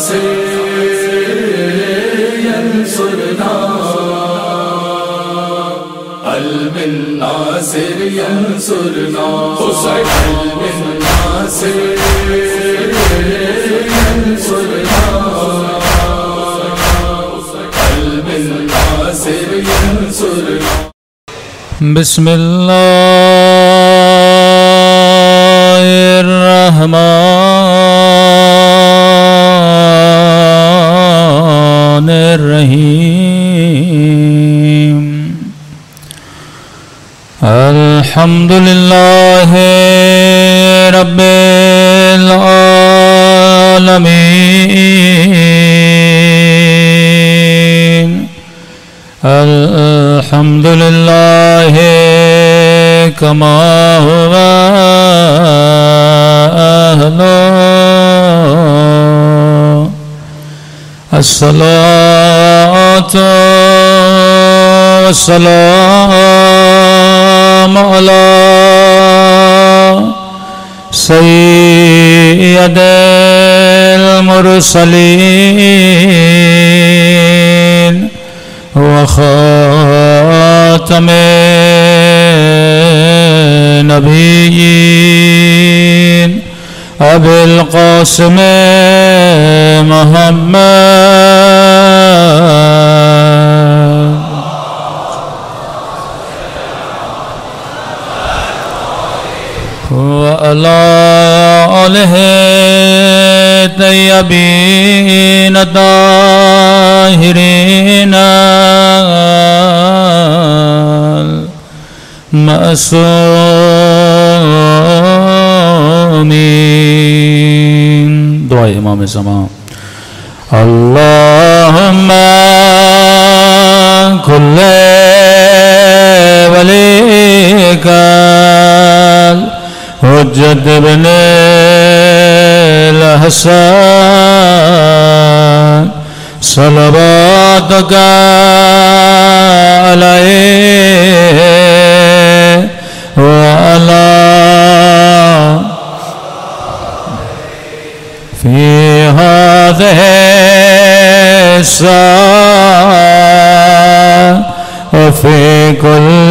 الناصر ينصرنا علم الناصر ينصرنا علم الناصر ينصرنا علم الناصر ينصرنا بسم الله الرحمن الرحيم الحمد لله رب العالمين الحمد لله كما هو أهله الصلاة والسلام على سيد المرسلين وخاتم النبيين أبي القاسم محمد وعلى آله الطيبين الطاهرين المعصومين. دعاء امام زمان. اللهم كل وليك حجت ابن الحسن صلواتك عليه وعلى في هذه الساعة وفي كل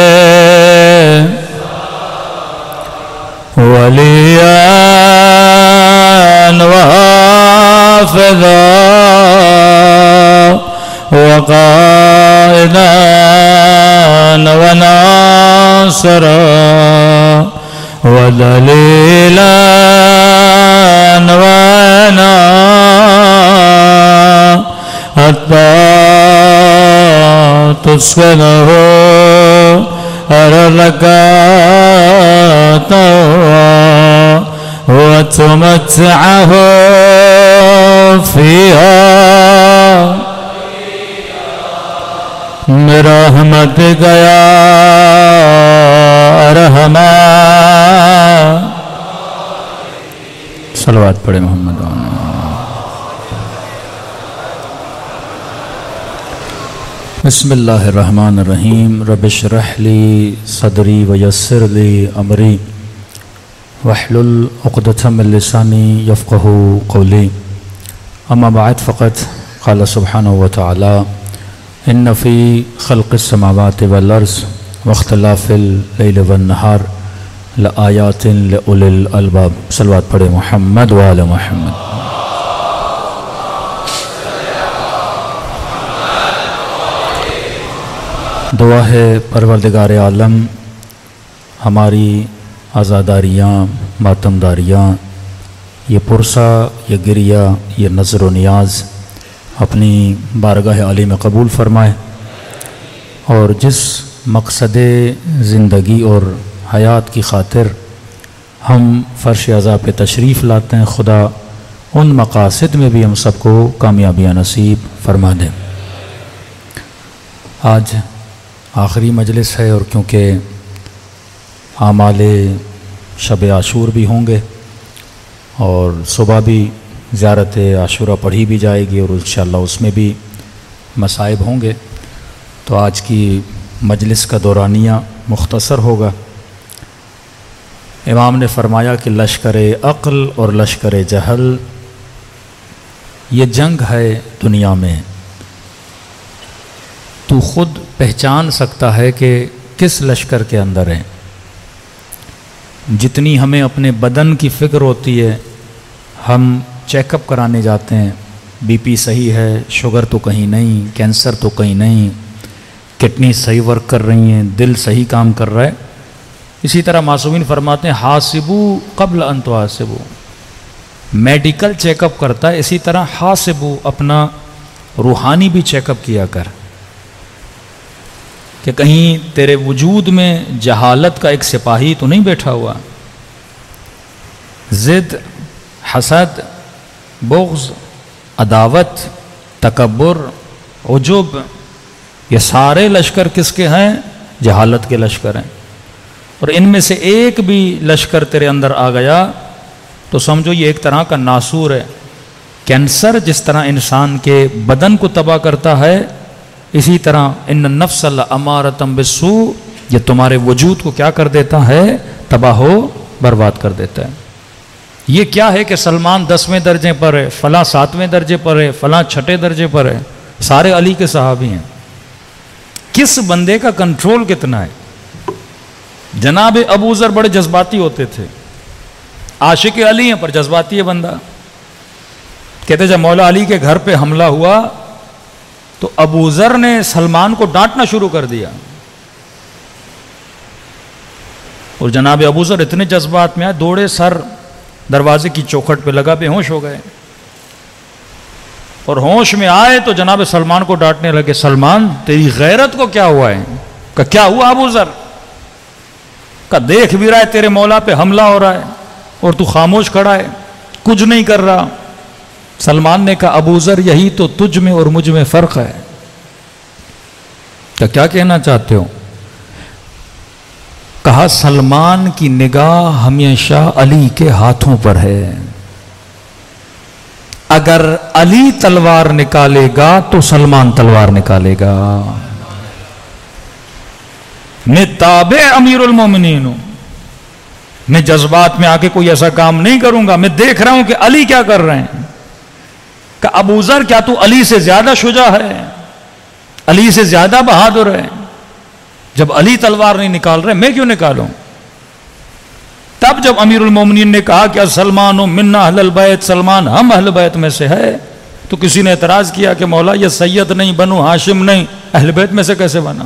وليا وحافظا وقائدا وناصرا ودليلا وعنا حتى تسكنه أرضك وتمتعه فيها برحمتك يا أرحم. صلوات پڑھے محمد. بسم اللہ الرحمن الرحیم. رب اشرح لی صدری ویسر لی امری واحلل عقدۃ من لسانی یفقهوا قولی. اما بعد فقط قال سبحانہ وتعالی ان فی خلق السماوات والارض واختلاف اللیل والنہار لآیات لأولی الالباب. صلوات پڑھے محمد وآل محمد. دعا ہے پروردگار عالم ہماری عزاداریاں ماتمداریاں یہ پرسہ یہ گریہ یہ نظر و نیاز اپنی بارگاہ عالی میں قبول فرمائے اور جس مقصد زندگی اور حیات کی خاطر ہم فرش عزا پہ تشریف لاتے ہیں خدا ان مقاصد میں بھی ہم سب کو کامیابیاں نصیب فرما دیں. آج آخری مجلس ہے اور کیونکہ اعمال شب عاشور بھی ہوں گے اور صبح بھی زیارت عاشورہ پڑھی بھی جائے گی اور انشاءاللہ اس میں بھی مصائب ہوں گے، تو آج کی مجلس کا دورانیہ مختصر ہوگا. امام نے فرمایا کہ لشکر عقل اور لشکر جہل یہ جنگ ہے دنیا میں، تو خود پہچان سکتا ہے کہ کس لشکر کے اندر ہے۔ جتنی ہمیں اپنے بدن کی فکر ہوتی ہے، ہم چیک اپ کرانے جاتے ہیں، بی پی صحیح ہے، شوگر تو کہیں نہیں، کینسر تو کہیں نہیں، کڈنی صحیح ورک کر رہی ہیں، دل صحیح کام کر رہا ہے۔ اسی طرح معصومین فرماتے ہیں حاسبو قبل ان تحاسبو، میڈیکل چیک اپ کرتا ہے، اسی طرح حاسبو اپنا روحانی بھی چیک اپ کیا کر، کہ کہیں تیرے وجود میں جہالت کا ایک سپاہی تو نہیں بیٹھا ہوا۔ ضد، حسد، بغض، عداوت، تکبر، عجب، یہ سارے لشکر کس کے ہیں؟ جہالت کے لشکر ہیں۔ اور ان میں سے ایک بھی لشکر تیرے اندر آ گیا تو سمجھو یہ ایک طرح کا ناسور ہے۔ کینسر جس طرح انسان کے بدن کو تباہ کرتا ہے، اسی طرح ان النفس لامارۃ بالسوء، یہ تمہارے وجود کو کیا کر دیتا ہے؟ تباہ و برباد کر دیتا ہے۔ یہ کیا ہے کہ سلمان 10ویں درجے پر ہے، فلاں 7ویں درجے پر ہے، فلاں 6 درجے پر ہے، سارے علی کے صحابی ہیں۔ کس بندے کا کنٹرول کتنا ہے؟ جناب ابو ذر بڑے جذباتی ہوتے تھے، عاشق علی ہیں پر جذباتی ہے بندہ۔ کہتے جب مولا علی کے گھر پہ حملہ ہوا تو ابو ذر نے سلمان کو ڈانٹنا شروع کر دیا، اور جناب ابو ذر اتنے جذبات میں آئے، دوڑے سر دروازے کی چوکھٹ پہ لگا، بے ہوش ہو گئے، اور ہوش میں آئے تو جناب سلمان کو ڈانٹنے لگے، سلمان تیری غیرت کو کیا ہوا ہے؟ کہ کیا ہوا ابو ذر؟ کہ دیکھ بھی رہا ہے تیرے مولا پہ حملہ ہو رہا ہے اور تو خاموش کھڑا ہے، کچھ نہیں کر رہا۔ سلمان نے کہا ابو ذر یہی تو تجھ میں اور مجھ میں فرق ہے۔ کہ کیا کہنا چاہتے ہو؟ کہا سلمان کی نگاہ ہمیشہ علی کے ہاتھوں پر ہے، اگر علی تلوار نکالے گا تو سلمان تلوار نکالے گا۔ میں تابع امیر المومنین ہوں، میں جذبات میں آ کے کوئی ایسا کام نہیں کروں گا، میں دیکھ رہا ہوں کہ علی کیا کر رہے ہیں۔ کہ ابو ذر کیا تو علی سے زیادہ شجاع ہے، علی سے زیادہ بہادر ہے؟ جب علی تلوار نہیں نکال رہے میں کیوں نکالوں؟ تب جب امیر المومنین نے کہا کہ سلمان منا اہل البیت، سلمان ہم اہل بیت میں سے ہے، تو کسی نے اعتراض کیا کہ مولا یہ سید نہیں، بنو ہاشم نہیں، اہل بیت میں سے کیسے بنا؟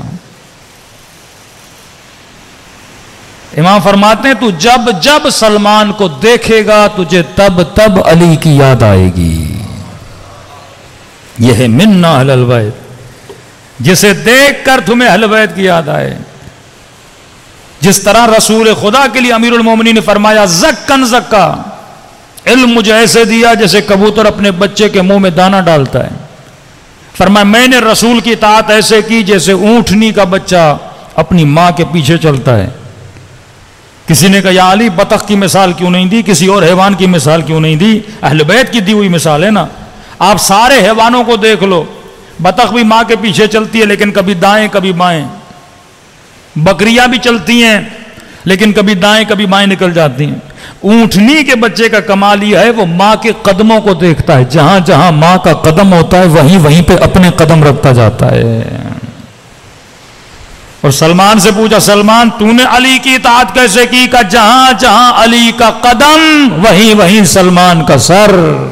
امام فرماتے ہیں تو جب جب سلمان کو دیکھے گا تجھے تب تب علی کی یاد آئے گی۔ یہ ہے منا اہل البیت، جسے دیکھ کر تمہیں اہل بیت کی یاد آئے۔ جس طرح رسول خدا کے لیے امیر المومنین نے فرمایا زکن زکا، علم مجھے ایسے دیا جیسے کبوتر اپنے بچے کے منہ میں دانہ ڈالتا ہے۔ فرمایا میں نے رسول کی اطاعت ایسے کی جیسے اونٹنی کا بچہ اپنی ماں کے پیچھے چلتا ہے۔ کسی نے کہا یا علی بطخ کی مثال کیوں نہیں دی، کسی اور حیوان کی مثال کیوں نہیں دی؟ اہل بیت کی دی ہوئی مثال ہے نا۔ آپ سارے حیوانوں کو دیکھ لو، بطخ بھی ماں کے پیچھے چلتی ہے لیکن کبھی دائیں کبھی بائیں، بکریاں بھی چلتی ہیں لیکن کبھی دائیں کبھی بائیں نکل جاتی ہیں۔ اونٹنی کے بچے کا کمال یہ ہے وہ ماں کے قدموں کو دیکھتا ہے، جہاں جہاں ماں کا قدم ہوتا ہے وہیں وہیں پہ اپنے قدم رکھتا جاتا ہے۔ اور سلمان سے پوچھا سلمان تو نے علی کی اطاعت کیسے کی؟ کہ جہاں جہاں علی کا قدم وہیں وہیں سلمان کا سر۔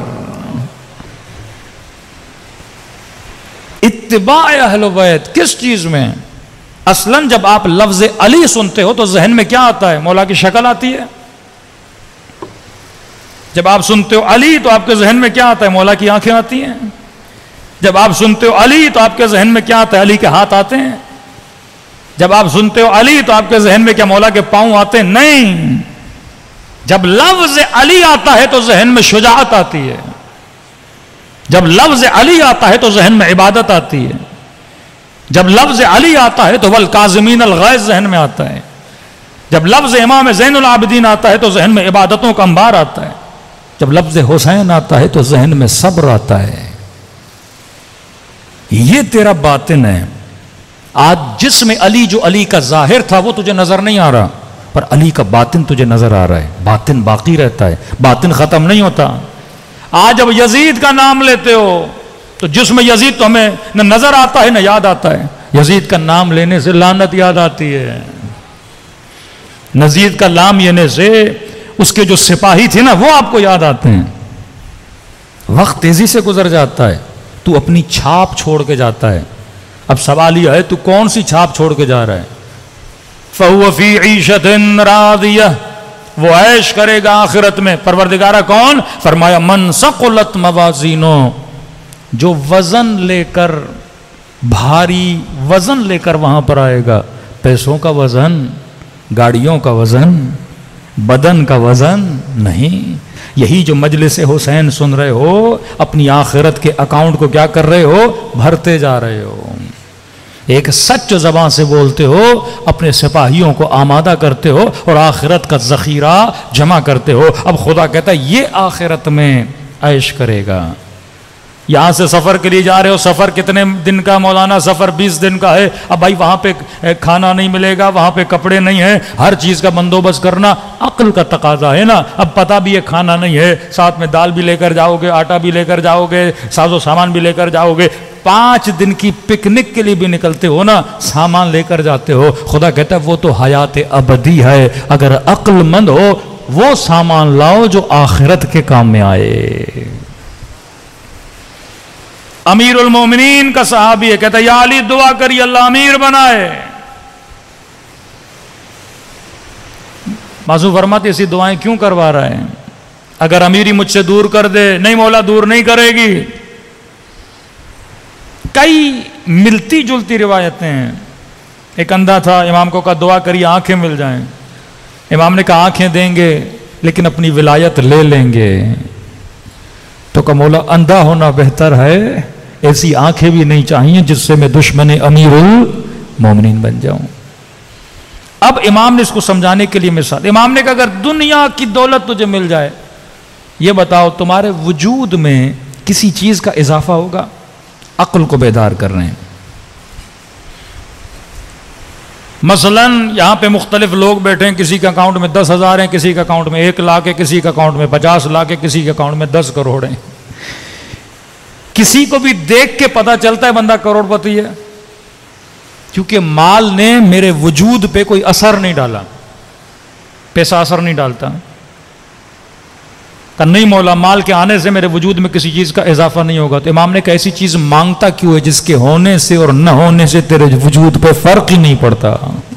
اتباع اہل بیت کس چیز میں؟ اصلاً جب آپ لفظ علی سنتے ہو تو ذہن میں کیا آتا ہے؟ مولا کی شکل آتی ہے۔ جب آپ سنتے ہو علی تو آپ کے ذہن میں کیا آتا ہے؟ مولا کی آنکھیں آتی ہیں۔ جب آپ سنتے ہو علی تو آپ کے ذہن میں کیا آتا ہے؟ علی کے ہاتھ آتے ہیں۔ جب آپ سنتے ہو علی تو آپ کے ذہن میں کیا مولا کے پاؤں آتے ہیں؟ نہیں، جب لفظ علی آتا ہے تو ذہن میں شجاعت آتی ہے، جب لفظ علی آتا ہے تو ذہن میں عبادت آتی ہے، جب لفظ علی آتا ہے تو والکاظمین الغیظ ذہن میں آتا ہے، جب لفظ امام زین العابدین آتا ہے تو ذہن میں عبادتوں کا انبار آتا ہے، جب لفظ حسین آتا ہے تو ذہن میں صبر آتا ہے۔ یہ تیرا باطن ہے۔ آج جس میں علی جو علی کا ظاہر تھا وہ تجھے نظر نہیں آ رہا، پر علی کا باطن تجھے نظر آ رہا ہے۔ باطن باقی رہتا ہے، باطن ختم نہیں ہوتا۔ آج جب یزید کا نام لیتے ہو تو جسم یزید تو ہمیں نہ نظر آتا ہے نہ یاد آتا ہے، یزید کا نام لینے سے لعنت یاد آتی ہے، یزید کا نام لینے سے اس کے جو سپاہی تھے نا وہ آپ کو یاد آتے ہیں۔ وقت تیزی سے گزر جاتا ہے، تو اپنی چھاپ چھوڑ کے جاتا ہے۔ اب سوال یہ ہے تو کون سی چھاپ چھوڑ کے جا رہا ہے؟ فَهُوَ فِي عِيشَةٍ رَاضِيَةٍ، وہ عیش کرے گا آخرت میں۔ پروردگارہ کون؟ فرمایا من ثقلت موازینو، جو وزن لے کر، بھاری وزن لے کر وہاں پر آئے گا، پیسوں کا وزن، گاڑیوں کا وزن، بدن کا وزن نہیں۔ یہی جو مجلس حسین سن رہے ہو، اپنی آخرت کے اکاؤنٹ کو کیا کر رہے ہو؟ بھرتے جا رہے ہو۔ ایک سچ زبان سے بولتے ہو، اپنے سپاہیوں کو آمادہ کرتے ہو اور آخرت کا ذخیرہ جمع کرتے ہو۔ اب خدا کہتا ہے یہ آخرت میں عیش کرے گا۔ یہاں سے سفر کے لیے جا رہے ہو، سفر کتنے دن کا مولانا؟ سفر 20 دن کا ہے۔ اب بھائی وہاں پہ کھانا نہیں ملے گا، وہاں پہ کپڑے نہیں ہیں، ہر چیز کا بندوبست کرنا عقل کا تقاضا ہے نا۔ اب پتہ بھی یہ کھانا نہیں ہے، ساتھ میں دال بھی لے کر جاؤ گے، آٹا بھی لے کر جاؤ گے، ساز و سامان بھی لے کر جاؤ گے۔ 5 دن کی پکنک کے لیے بھی نکلتے ہو نا، سامان لے کر جاتے ہو۔ خدا کہتا ہے وہ تو حیات ابدی ہے، اگر عقل مند ہو وہ سامان لاؤ جو آخرت کے کام میں آئے۔ امیر المومنین کا صحابی ہے، کہتا ہے یا علی دعا کری اللہ امیر بنائے۔ معصوم فرماتے اسی دعائیں کیوں کروا رہا ہے؟ اگر امیری مجھ سے دور کر دے، نہیں مولا دور نہیں کرے گی۔ کئی ملتی جلتی روایتیں ہیں۔ ایک اندھا تھا، امام کو کہا دعا کری آنکھیں مل جائیں۔ امام نے کہا آنکھیں دیں گے لیکن اپنی ولایت لے لیں گے۔ تو کہا مولا اندھا ہونا بہتر ہے، ایسی آنکھیں بھی نہیں چاہیے جس سے میں دشمن امیر المومنین بن جاؤں۔ اب امام نے اس کو سمجھانے کے لیے مثال، امام نے کہا اگر دنیا کی دولت تجھے مل جائے، یہ بتاؤ تمہارے وجود میں کسی چیز کا اضافہ ہوگا؟ عقل کو بیدار کر رہے ہیں۔ مثلا یہاں پہ مختلف لوگ بیٹھے ہیں، کسی کے اکاؤنٹ میں 10,000 ہیں، کسی کے اکاؤنٹ میں 1 لاکھ ہے، کسی کے اکاؤنٹ میں 50 لاکھ ہے، کسی کے اکاؤنٹ میں 10 کروڑ ہیں۔ کسی کو بھی دیکھ کے پتا چلتا ہے بندہ کروڑ پتی ہے، کیونکہ مال نے میرے وجود پہ کوئی اثر نہیں ڈالا۔ پیسہ اثر نہیں ڈالتا کہ نہیں مولا مال کے آنے سے میرے وجود میں کسی چیز کا اضافہ نہیں ہوگا۔ تو امام نے کہا ایسی چیز مانگتا کیوں ہے جس کے ہونے سے اور نہ ہونے سے تیرے وجود پہ فرق ہی نہیں پڑتا۔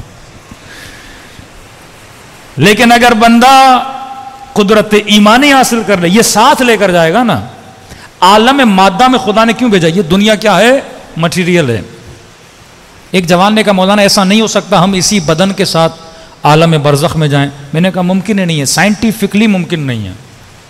لیکن اگر بندہ قدرت ایمانی حاصل کر لے، یہ ساتھ لے کر جائے گا نا۔ عالم مادہ میں خدا نے کیوں بھیجا؟ یہ دنیا کیا ہے؟ مٹیریل ہے۔ ایک جوان نے کہا مولانا ایسا نہیں ہو سکتا ہم اسی بدن کے ساتھ عالم برزخ میں جائیں۔ میں نے کہا ممکن ہی نہیں ہے، سائنٹیفکلی ممکن نہیں ہے۔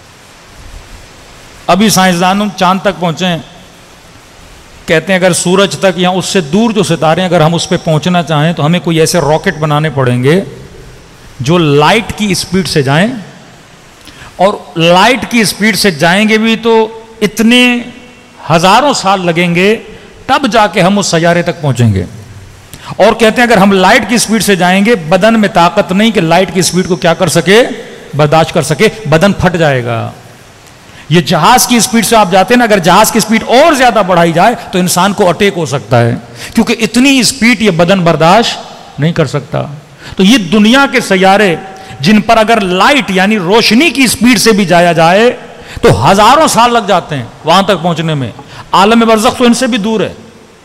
ابھی سائنسدانوں چاند تک پہنچے ہیں، کہتے ہیں اگر سورج تک یا اس سے دور جو ستارے ہیں اگر ہم اس پہ پہنچنا چاہیں تو ہمیں کوئی ایسے راکٹ بنانے پڑیں گے جو لائٹ کی اسپیڈ سے جائیں، اور لائٹ کی اسپیڈ سے جائیں گے بھی تو اتنے ہزاروں سال لگیں گے، تب جا کے ہم اس سیارے تک پہنچیں گے۔ اور کہتے ہیں اگر ہم لائٹ کی اسپیڈ سے جائیں گے، بدن میں طاقت نہیں کہ لائٹ کی اسپیڈ کو کیا کر سکے، برداشت کر سکے، بدن پھٹ جائے گا۔ یہ جہاز کی اسپیڈ سے آپ جاتے ہیں نا، اگر جہاز کی اسپیڈ اور زیادہ بڑھائی جائے تو انسان کو اٹیک ہو سکتا ہے، کیونکہ اتنی اسپیڈ یہ بدن برداشت نہیں کر سکتا۔ تو یہ دنیا کے سیارے جن پر اگر لائٹ یعنی روشنی کی اسپیڈ سے بھی جایا جائے تو ہزاروں سال لگ جاتے ہیں وہاں تک پہنچنے میں۔ عالم برزخ تو ان سے بھی دور ہے۔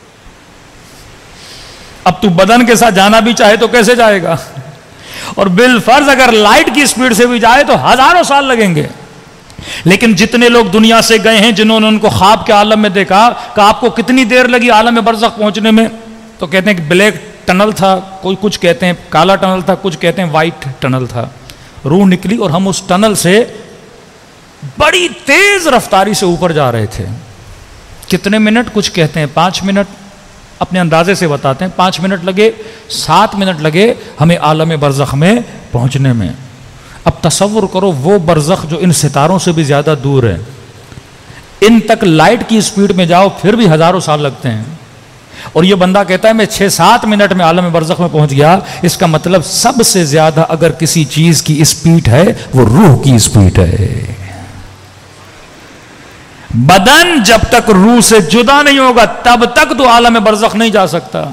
اب تو بدن کے ساتھ جانا بھی چاہے تو کیسے جائے گا؟ اور بالفرض اگر لائٹ کی اسپیڈ سے بھی جائے تو ہزاروں سال لگیں گے۔ لیکن جتنے لوگ دنیا سے گئے ہیں جنہوں نے ان کو خواب کے عالم میں دیکھا کہ آپ کو کتنی دیر لگی عالم برزخ پہنچنے میں، تو کہتے ہیں کہ بلیک ٹنل تھا، کوئی کچھ کہتے ہیں کالا ٹنل تھا، کچھ کہتے ہیں وائٹ ٹنل تھا۔ روح نکلی اور ہم اس ٹنل سے بڑی تیز رفتاری سے اوپر جا رہے تھے۔ کتنے منٹ؟ کچھ کہتے ہیں 5 منٹ، اپنے اندازے سے بتاتے ہیں 5 منٹ لگے، 7 منٹ لگے ہمیں عالم برزخ میں پہنچنے میں۔ اب تصور کرو وہ برزخ جو ان ستاروں سے بھی زیادہ دور ہے، ان تک لائٹ کی اسپیڈ میں جاؤ پھر بھی ہزاروں سال لگتے ہیں، اور یہ بندہ کہتا ہے میں 6-7 منٹ میں عالم برزخ میں پہنچ گیا۔ اس کا مطلب سب سے زیادہ اگر کسی چیز کی اسپیڈ ہے وہ روح کی اسپیڈ ہے۔ بدن جب تک روح سے جدا نہیں ہوگا تب تک تو عالم برزخ نہیں جا سکتا.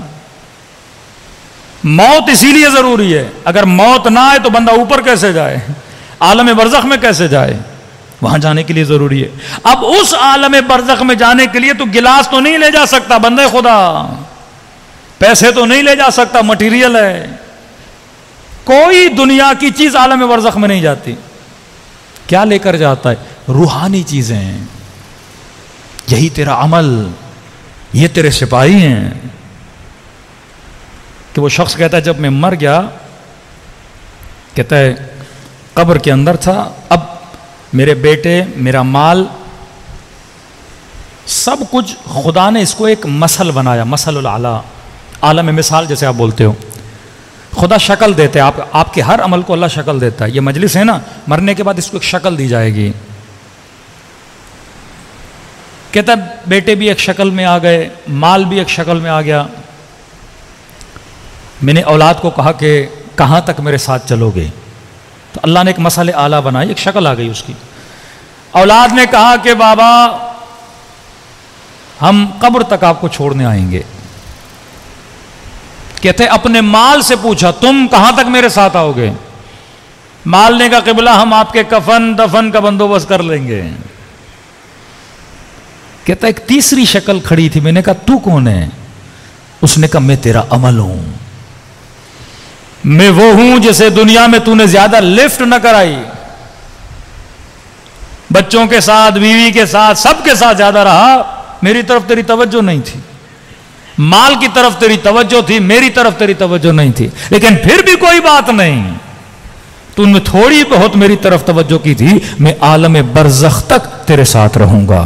موت اسی لیے ضروری ہے. اگر موت نہ آئے تو بندہ اوپر کیسے جائے, عالم برزخ میں کیسے جائے؟ وہاں جانے کے لیے ضروری ہے. اب اس عالم برزخ میں جانے کے لیے تو گلاس تو نہیں لے جا سکتا بندے خدا, پیسے تو نہیں لے جا سکتا, مٹیریل ہے. کوئی دنیا کی چیز عالم برزخ میں نہیں جاتی. کیا لے کر جاتا ہے؟ روحانی چیزیں. یہی تیرا عمل, یہ تیرے سپاہی ہیں. کہ وہ شخص کہتا ہے جب میں مر گیا, کہتا ہے قبر کے اندر تھا, اب میرے بیٹے, میرا مال, سب کچھ خدا نے اس کو ایک مثل بنایا, مثل الاعلیٰ, عالم مثال جیسے آپ بولتے ہو. خدا شکل دیتے ہیں, آپ کے ہر عمل کو اللہ شکل دیتا ہے. یہ مجلس ہے نا, مرنے کے بعد اس کو ایک شکل دی جائے گی. کہتا ہے بیٹے بھی ایک شکل میں آ گئے, مال بھی ایک شکل میں آ گیا. میں نے اولاد کو کہا کہ کہاں تک میرے ساتھ چلو گے؟ تو اللہ نے ایک مثل اعلیٰ بنائی, ایک شکل آ گئی اس کی. اولاد نے کہا کہ بابا ہم قبر تک آپ کو چھوڑنے آئیں گے. کہتے اپنے مال سے پوچھا تم کہاں تک میرے ساتھ آؤ گے؟ مال نے کہا قبلہ ہم آپ کے کفن دفن کا بندوبست کر لیں گے. کہتا ایک تیسری شکل کھڑی تھی, میں نے کہا تو کون ہے؟ اس نے کہا میں تیرا عمل ہوں, میں وہ ہوں جسے دنیا میں تو نے زیادہ لفٹ نہ کرائی, بچوں کے ساتھ, بیوی کے ساتھ, سب کے ساتھ زیادہ رہا, میری طرف تیری توجہ نہیں تھی. مال کی طرف تیری توجہ تھی, میری طرف تیری توجہ نہیں تھی. لیکن پھر بھی کوئی بات نہیں, تو نے تھوڑی بہت میری طرف توجہ کی تھی, میں عالم برزخ تک تیرے ساتھ رہوں گا.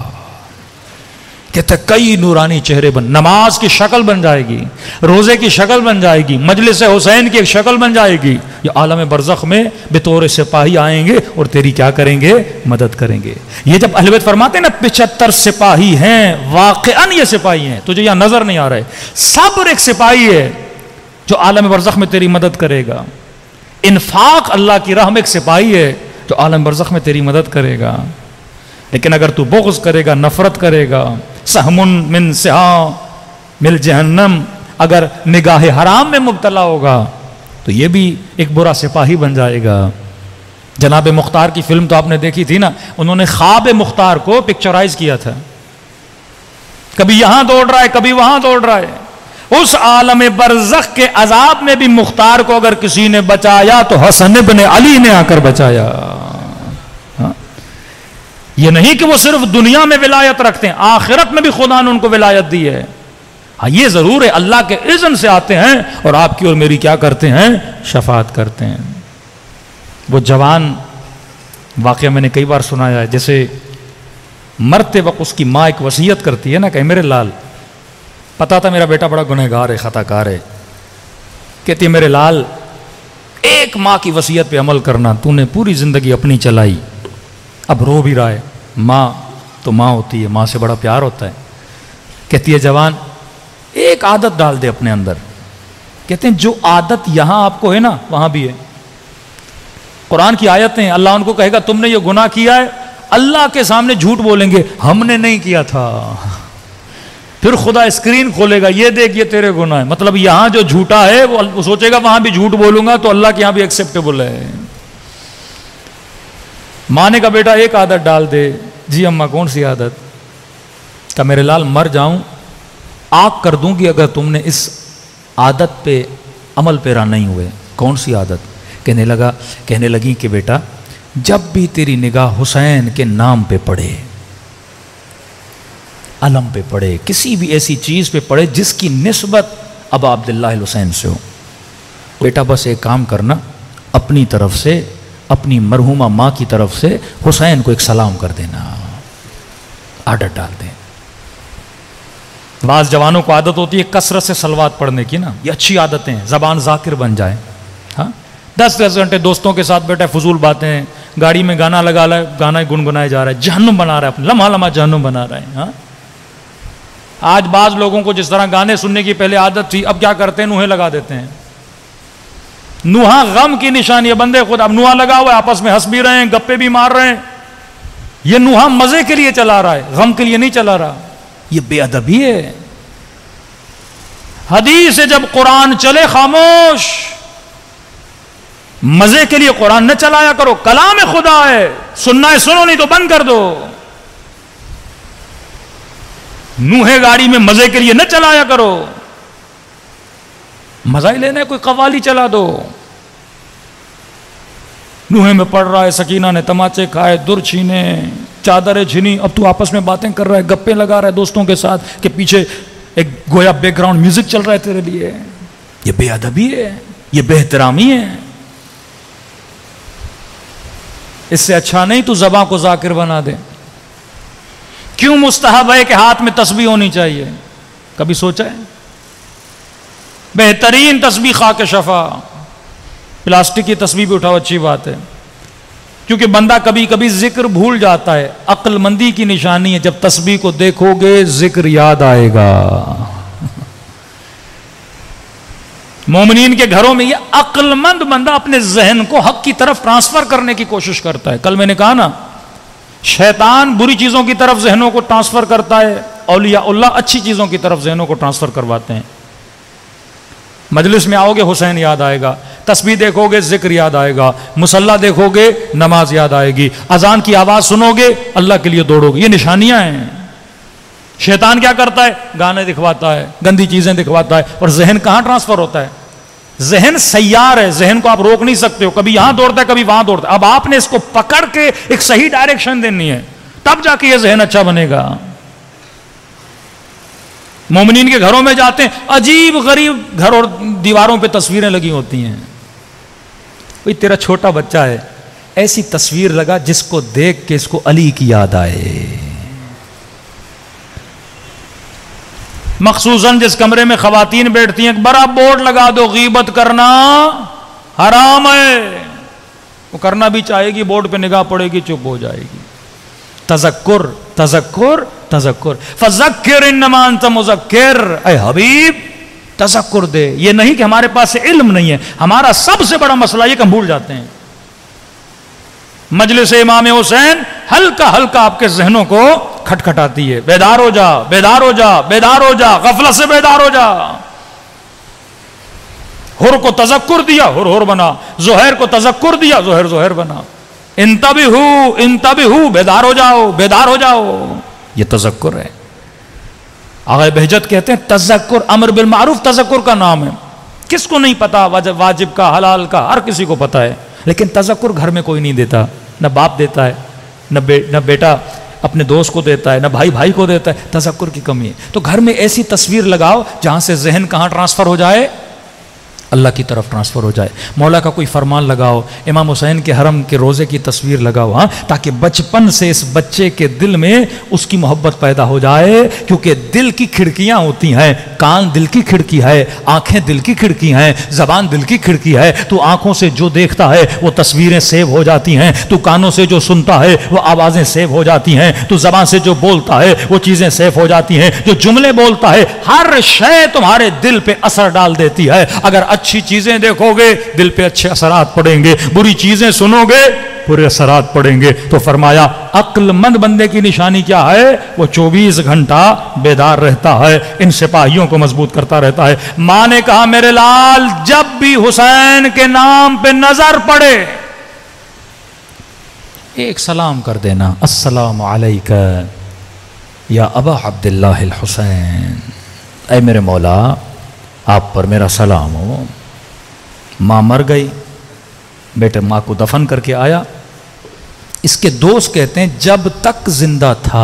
کہتے کئی نورانی چہرے بن, نماز کی شکل بن جائے گی, روزے کی شکل بن جائے گی, مجلس حسین کی ایک شکل بن جائے گی. یہ عالم برزخ میں بطور سپاہی آئیں گے اور تیری کیا کریں گے؟ مدد کریں گے. یہ جب اہل بیت فرماتے ہیں نا 75 سپاہی ہیں, واقعاً یہ سپاہی ہیں, تجھے یہاں نظر نہیں آ رہے, صبر ایک سپاہی ہے جو عالم برزخ میں تیری مدد کرے گا. انفاق اللہ کی راہ میں ایک سپاہی ہے جو عالم برزخ میں تیری مدد کرے گا. لیکن اگر تو بغض کرے گا, نفرت کرے گا, سہم من سہام مل جہنم, اگر نگاہ حرام میں مبتلا ہوگا تو یہ بھی ایک برا سپاہی بن جائے گا. جناب مختار کی فلم تو آپ نے دیکھی تھی نا, انہوں نے خواب مختار کو پکچرائز کیا تھا, کبھی یہاں دوڑ رہا ہے, کبھی وہاں دوڑ رہا ہے. اس عالم برزخ کے عذاب میں بھی مختار کو اگر کسی نے بچایا تو حسن ابن علی نے آ کر بچایا. یہ نہیں کہ وہ صرف دنیا میں ولایت رکھتے ہیں, آخرت میں بھی خدا نے ان کو ولایت دی ہے. ہاں یہ ضرور ہے اللہ کے اذن سے آتے ہیں اور آپ کی اور میری کیا کرتے ہیں؟ شفاعت کرتے ہیں. وہ جوان واقعہ میں نے کئی بار سنایا ہے, جیسے مرتے وقت اس کی ماں ایک وصیت کرتی ہے نا کہ میرے لال, پتا تھا میرا بیٹا بڑا گنہگار ہے, خطا کار ہے, کہتی ہے میرے لال ایک ماں کی وصیت پہ عمل کرنا, تو نے پوری زندگی اپنی چلائی, اب رو بھی رہا ہے. ماں تو ماں ہوتی ہے, ماں سے بڑا پیار ہوتا ہے. کہتی ہے جوان ایک عادت ڈال دے اپنے اندر. کہتے ہیں جو عادت یہاں آپ کو ہے نا وہاں بھی ہے. قرآن کی آیتیں, اللہ ان کو کہے گا تم نے یہ گناہ کیا ہے, اللہ کے سامنے جھوٹ بولیں گے ہم نے نہیں کیا تھا. پھر خدا اسکرین کھولے گا, یہ دیکھ یہ تیرے گناہ ہے. مطلب یہاں جو جھوٹا ہے وہ سوچے گا وہاں بھی جھوٹ بولوں گا تو اللہ کے یہاں بھی ایکسیپٹیبل ہے. ماں نے کہا بیٹا ایک عادت ڈال دے. جی اماں کون سی عادت؟ کہ میرے لال مر جاؤں آگ کر دوں گی اگر تم نے اس عادت پہ عمل پیرا نہیں ہوئے. کون سی عادت؟ کہنے لگی کہ بیٹا جب بھی تیری نگاہ حسین کے نام پہ پڑے, علم پہ پڑے, کسی بھی ایسی چیز پہ پڑے جس کی نسبت ابا عبداللہ الحسین سے ہو, بیٹا بس ایک کام کرنا, اپنی طرف سے, اپنی مرحومہ ماں کی طرف سے حسین کو ایک سلام کر دینا. عادت ڈال دیں. بعض جوانوں کو عادت ہوتی ہے کثرت سے صلوات پڑھنے کی نا, یہ اچھی عادتیں ہیں, زبان ذاکر بن جائے. ہاں 10 گھنٹے دوستوں کے ساتھ بیٹھے فضول باتیں, گاڑی میں گانا لگا رہا ہے, گانا گنگنائے جا رہا ہے, جہنم بنا رہا ہے, لمحہ لمحہ جہنم بنا رہا ہے. ہاں آج بعض لوگوں کو جس طرح گانے سننے کی پہلے عادت تھی, اب کیا کرتے ہیں نوحے لگا دیتے ہیں. نوحہ غم کی نشانی ہے بندے خود. اب نوحہ لگا ہوا ہے, آپس میں ہنس بھی رہے ہیں, گپے بھی مار رہے ہیں. یہ نوحہ مزے کے لیے چلا رہا ہے، غم کے لیے نہیں چلا رہا. یہ بے ادبی ہے. حدیث ہے جب قرآن چلے خاموش. مزے کے لیے قرآن نہ چلایا کرو، کلام خدا ہے، سننا ہے سنو، نہیں تو بند کر دو. نوحے گاڑی میں مزے کے لیے نہ چلایا کرو. مزہ ہی لینا ہے کوئی قوالی چلا دو. نوحے میں پڑھ رہا ہے، سکینہ نے تماچے کھائے، در چھینے، چادریں چھینی، اب تو آپس میں باتیں کر رہا ہے، گپیں لگا رہا ہے دوستوں کے ساتھ کہ پیچھے ایک گویا بیک گراؤنڈ میوزک چل رہا ہے تیرے لیے. یہ بے ادبی ہے، یہ بے احترامی ہے. اس سے اچھا نہیں تو زباں کو ذاکر بنا دے. کیوں مستحب ہے کہ ہاتھ میں تسبیح ہونی چاہیے؟ کبھی سوچا ہے؟ بہترین تسبیح خاک شفا. پلاسٹک کی تسبیح بھی اٹھاؤ، اچھی بات ہے، کیونکہ بندہ کبھی کبھی ذکر بھول جاتا ہے. عقل مندی کی نشانی ہے، جب تسبیح کو دیکھو گے ذکر یاد آئے گا. مومنین کے گھروں میں یہ عقل مند بندہ اپنے ذہن کو حق کی طرف ٹرانسفر کرنے کی کوشش کرتا ہے. کل میں نے کہا نا، شیطان بری چیزوں کی طرف ذہنوں کو ٹرانسفر کرتا ہے، اولیاء اللہ اچھی چیزوں کی طرف ذہنوں کو ٹرانسفر کرواتے ہیں. مجلس میں آؤ گے حسین یاد آئے گا، تسبیح دیکھو گے ذکر یاد آئے گا، مصلی دیکھو گے نماز یاد آئے گی، اذان کی آواز سنو گے اللہ کے لیے دوڑو گے. یہ نشانیاں ہیں. شیطان کیا کرتا ہے؟ گانے دکھواتا ہے، گندی چیزیں دکھواتا ہے، اور ذہن کہاں ٹرانسفر ہوتا ہے؟ ذہن سیار ہے، ذہن کو آپ روک نہیں سکتے ہو، کبھی یہاں دوڑتا ہے کبھی وہاں دوڑتا ہے. اب آپ نے اس کو پکڑ کے ایک صحیح ڈائریکشن دینی ہے، تب جا کے یہ ذہن اچھا بنے گا. مومنین کے گھروں میں جاتے ہیں، عجیب غریب گھر اور دیواروں پہ تصویریں لگی ہوتی ہیں. بھئی تیرا چھوٹا بچہ ہے، ایسی تصویر لگا جس کو دیکھ کے اس کو علی کی یاد آئے. مخصوصاً جس کمرے میں خواتین بیٹھتی ہیں بڑا بورڈ لگا دو، غیبت کرنا حرام ہے. وہ کرنا بھی چاہے گی، بورڈ پہ نگاہ پڑے گی چپ ہو جائے گی. تذکر تذکر تذکر، فذکر انما انت مذکر. اے حبیب تذکر دے. یہ نہیں کہ ہمارے پاس علم نہیں ہے، ہمارا سب سے بڑا مسئلہ یہ کہ ہم بھول جاتے ہیں. مجلس امام حسین ہلکا ہلکا آپ کے ذہنوں کو کھٹکھٹاتی ہے. بیدار ہو جا، بیدار ہو جا، بیدار ہو جا، غفلت سے بیدار ہو جا. ہر کو تذکر دیا، ہر بنا. زہیر کو تذکر دیا، زہیر بنا. انتبہو انتبہو، بیدار ہو جاؤ، بیدار ہو جاؤ. یہ تذکر ہے. آغا بہجت کہتے ہیں تذکر امر بالمعروف تذکر کا نام ہے. کس کو نہیں پتا واجب کا، حلال کا؟ ہر کسی کو پتا ہے، لیکن تذکر گھر میں کوئی نہیں دیتا. نہ باپ دیتا ہے، نہ بیٹا اپنے دوست کو دیتا ہے، نہ بھائی کو دیتا ہے. تذکر کی کمی ہے. تو گھر میں ایسی تصویر لگاؤ جہاں سے ذہن کہاں ٹرانسفر ہو جائے؟ اللہ کی طرف ٹرانسفر ہو جائے. مولا کا کوئی فرمان لگاؤ، امام حسین کے حرم کے روزے کی تصویر لگاؤ، ہاں، تاکہ بچپن سے اس بچے کے دل میں اس کی محبت پیدا ہو جائے. کیونکہ دل کی کھڑکیاں ہوتی ہیں، کان دل کی کھڑکی ہے، آنکھیں دل کی کھڑکی ہیں، زبان دل کی کھڑکی ہے. تو آنکھوں سے جو دیکھتا ہے وہ تصویریں سیو ہو جاتی ہیں، تو کانوں سے جو سنتا ہے وہ آوازیں سیو ہو جاتی ہیں، تو زبان سے جو بولتا ہے وہ چیزیں سیو ہو جاتی ہیں، جو جملے بولتا ہے ہر شے تمہارے دل پہ اثر ڈال دیتی ہے. اگر اچھی چیزیں دیکھو گے دل پہ اچھے اثرات پڑیں گے، بری چیزیں سنو گے برے اثرات پڑیں گے. تو فرمایا عقل مند بندے کی نشانی کیا ہے؟ وہ 24 گھنٹہ بیدار رہتا ہے، ان سپاہیوں کو مضبوط کرتا رہتا ہے. ماں نے کہا میرے لال جب بھی حسین کے نام پہ نظر پڑے ایک سلام کر دینا، السلام علیکہ یا ابا عبداللہ الحسین. اے میرے مولا آپ پر میرا سلام ہو. ماں مر گئی، بیٹے ماں کو دفن کر کے آیا. اس کے دوست کہتے ہیں جب تک زندہ تھا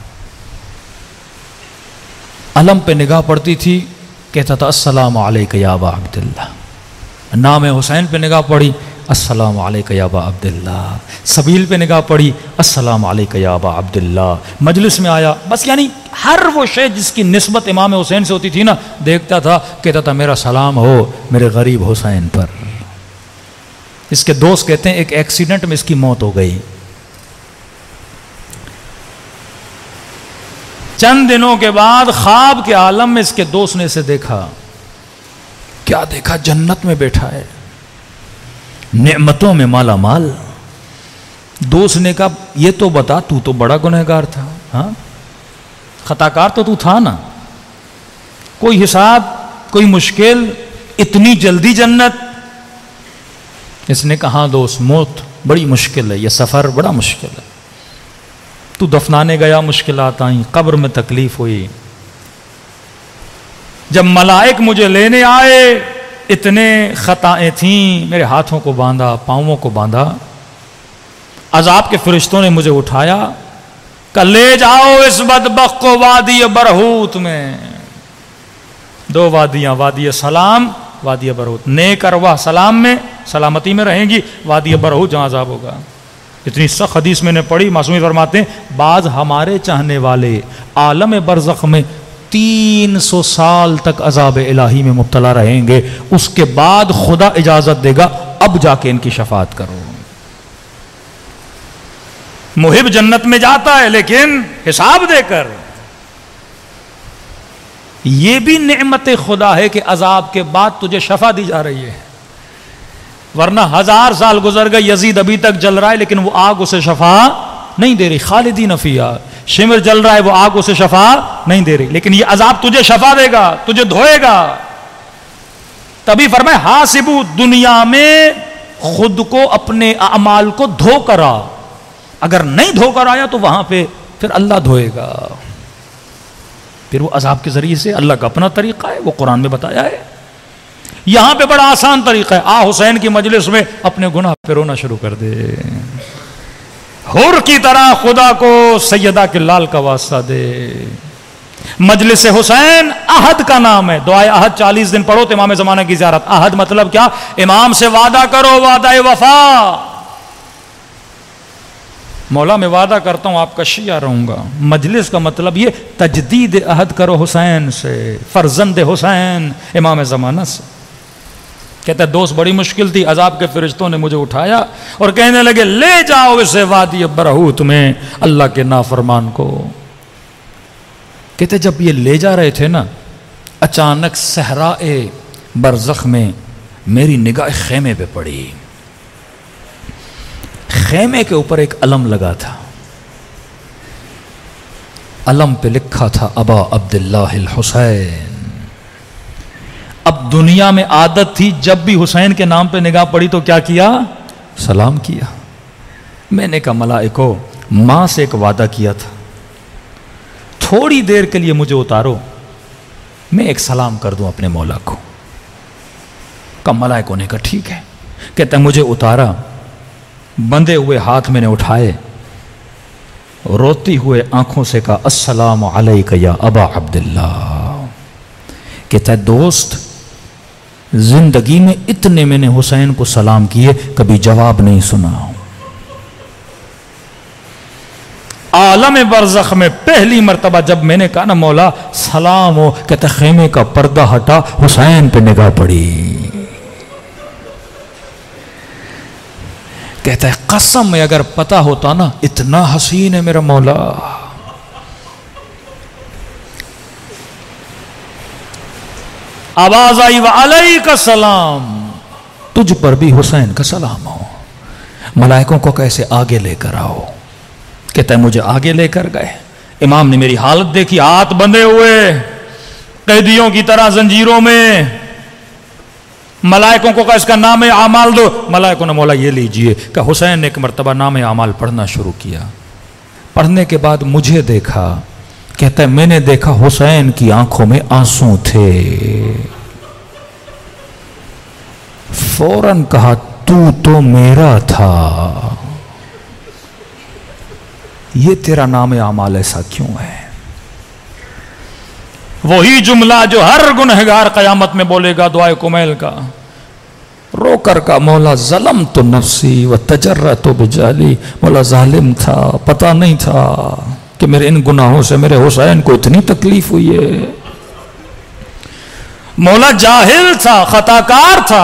علم پہ نگاہ پڑتی تھی کہتا تھا السلام علیکہ یا ابا عبداللہ. نام حسین پہ نگاہ پڑی السلام علیکہ یا ابا عبداللہ. سبیل پہ نگاہ پڑی السلام علیکہ یا ابا عبداللہ. مجلس میں آیا بس، یعنی ہر وہ شے جس کی نسبت امام حسین سے ہوتی تھی نا دیکھتا تھا، کہتا تھا میرا سلام ہو میرے غریب حسین پر. اس کے دوست کہتے ہیں ایک ایکسیڈنٹ میں اس کی موت ہو گئی. چند دنوں کے بعد خواب کے عالم میں اس کے دوست نے اسے دیکھا. کیا دیکھا؟ جنت میں بیٹھا ہے، نعمتوں میں مالا مال، دوست نے کہا یہ تو بتا تو بڑا گنہگار تھا، ہاں خطا کار تو تھا نا، کوئی حساب کوئی مشکل، اتنی جلدی جنت؟ اس نے کہا ہاں دوست، موت بڑی مشکل ہے، یہ سفر بڑا مشکل ہے، تو دفنانے گیا مشکلات آئیں، قبر میں تکلیف ہوئی، جب ملائک مجھے لینے آئے اتنے خطائیں تھیں، میرے ہاتھوں کو باندھا پاؤں کو باندھا، عذاب کے فرشتوں نے مجھے اٹھایا کہ لے جاؤ اس بدبخت کو وادی برہوت میں، دو وادیاں، وادی سلام وادی برہوت، نیک ارواح سلام میں سلامتی میں رہیں گی، وادی برہوت جہاں عذاب ہوگا۔ اتنی سخت حدیث میں نے پڑھی، معصومی فرماتے ہیں بعض ہمارے چاہنے والے عالم برزخ میں 300 سال تک عذاب الہی میں مبتلا رہیں گے، اس کے بعد خدا اجازت دے گا اب جا کے ان کی شفاعت کرو۔ محب جنت میں جاتا ہے لیکن حساب دے کر، یہ بھی نعمت خدا ہے کہ عذاب کے بعد تجھے شفا دی جا رہی ہے، ورنہ 1000 سال گزر گئے، یزید ابھی تک جل رہا ہے لیکن وہ آگ اسے شفا نہیں دے رہی، خالدین فیہا، شمر جل رہا ہے وہ آگ اسے شفا نہیں دے رہی، لیکن یہ عذاب تجھے شفا دے گا، تجھے دھوئے گا۔ تبھی فرمائے حاسبو، دنیا میں خود کو اپنے اعمال کو دھو کر آ، اگر نہیں دھو کر آیا تو وہاں پہ پھر اللہ دھوئے گا، پھر وہ عذاب کے ذریعے سے، اللہ کا اپنا طریقہ ہے، وہ قرآن میں بتایا ہے۔ یہاں پہ بڑا آسان طریقہ ہے، آ حسین کی مجلس میں اپنے گناہ پہ رونا شروع کر دے، حر کی طرح خدا کو سیدہ کے لال کا واسطہ دے۔ مجلس حسین عہد کا نام ہے، دعائے عہد 40 دن پڑھو تو امام زمانہ کی زیارت۔ عہد مطلب کیا؟ امام سے وعدہ کرو، وعدہ وفا۔ مولا میں وعدہ کرتا ہوں آپ کا شیعہ رہوں گا۔ مجلس کا مطلب یہ تجدید عہد کرو حسین سے، فرزند حسین امام زمانہ سے۔ کہتا ہے دوست بڑی مشکل تھی، عذاب کے فرشتوں نے مجھے اٹھایا اور کہنے لگے لے جاؤ اسے وادی برہوت میں، اللہ کے نافرمان کو۔ کہتے جب یہ لے جا رہے تھے نا، اچانک صحرائے برزخ میں میری نگاہ خیمے پہ پڑی، خیمے کے اوپر ایک علم لگا تھا، علم پہ لکھا تھا ابا عبداللہ الحسین۔ اب دنیا میں عادت تھی جب بھی حسین کے نام پہ نگاہ پڑی تو کیا کیا؟ سلام کیا۔ میں نے کہا ملائکو، ماں سے ایک وعدہ کیا تھا، تھوڑی دیر کے لیے مجھے اتارو، میں ایک سلام کر دوں اپنے مولا کو۔ کہا ملائکوں نے کہا ٹھیک ہے۔ کہتا ہے مجھے اتارا، بندے ہوئے ہاتھ میں نے اٹھائے، روتی ہوئے آنکھوں سے کہا السلام علیک یا ابا عبداللہ۔ کہتا ہے دوست زندگی میں اتنے میں نے حسین کو سلام کیے، کبھی جواب نہیں سنا۔ عالم برزخ میں پہلی مرتبہ جب میں نے کہا نا مولا سلام ہو، کہتا ہے خیمے کا پردہ ہٹا، حسین پہ نگاہ پڑی۔ کہتا ہے قسم میں اگر پتا ہوتا نا اتنا حسین ہے میرا مولا۔ آواز آئی وعلیک السلام، تجھ پر بھی حسین کا سلام ہو، ملائکوں کو کیسے آگے لے کر آؤ۔ کہتا ہے مجھے آگے لے کر گئے، امام نے میری حالت دیکھی، ہاتھ بندھے ہوئے قیدیوں کی طرح زنجیروں میں، ملائکوں کو کہا اس کا نام اعمال دو، ملائکوں نے مولا یہ لیجئے۔ کہ حسین نے ایک مرتبہ نام اعمال پڑھنا شروع کیا، پڑھنے کے بعد مجھے دیکھا، کہتا ہے میں نے دیکھا حسین کی آنکھوں میں آنسو تھے، فوراً کہا تو میرا تھا، یہ تیرا نام اعمال ایسا کیوں ہے؟ وہی جملہ جو ہر گنہگار قیامت میں بولے گا، دعائے کمیل کا، رو کر کا مولا ظلمت نفسی وتجرأت بجہلی، مولا ظالم تھا، پتہ نہیں تھا کہ میرے ان گناہوں سے میرے حسین کو اتنی تکلیف ہوئی ہے، مولا جاہل تھا، خطا کار تھا،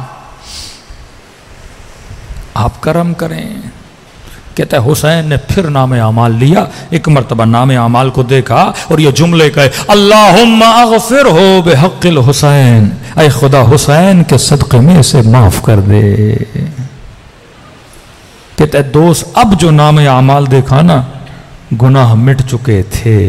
آپ کرم کریں۔ کہتا ہے حسین نے پھر نام اعمال لیا، ایک مرتبہ نام اعمال کو دیکھا اور یہ جملے کہے اللہم اغفرہ بحق الحسین، اے خدا حسین کے صدقے میں اسے معاف کر دے۔ کہتے دوست اب جو نام اعمال دیکھا نا گناہ مٹ چکے تھے.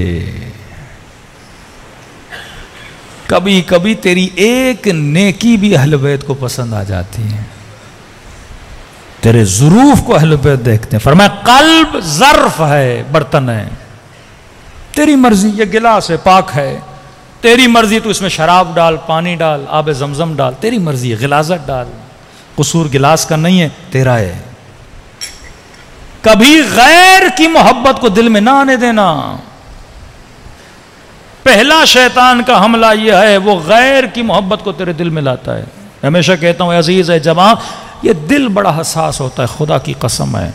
کبھی کبھی تیری ایک نیکی بھی اہل بیت کو پسند آ جاتی ہے. تیرے ظروف کو اہل بیت دیکھتے ہیں. فرمایا قلب ظرف ہے, برتن ہے, تیری مرضی, یہ گلاس ہے پاک ہے, تیری مرضی تو اس میں شراب ڈال, پانی ڈال, آب زمزم ڈال, تیری مرضی ہے, غلاظت ڈال, قصور گلاس کا نہیں ہے, تیرا ہے. کبھی غیر کی محبت کو دل میں نہ آنے دینا. پہلا شیطان کا حملہ یہ ہے, وہ غیر کی محبت کو تیرے دل میں لاتا ہے. ہمیشہ کہتا ہوں عزیز ہے جوان, یہ دل بڑا حساس ہوتا ہے, خدا کی قسم ہے.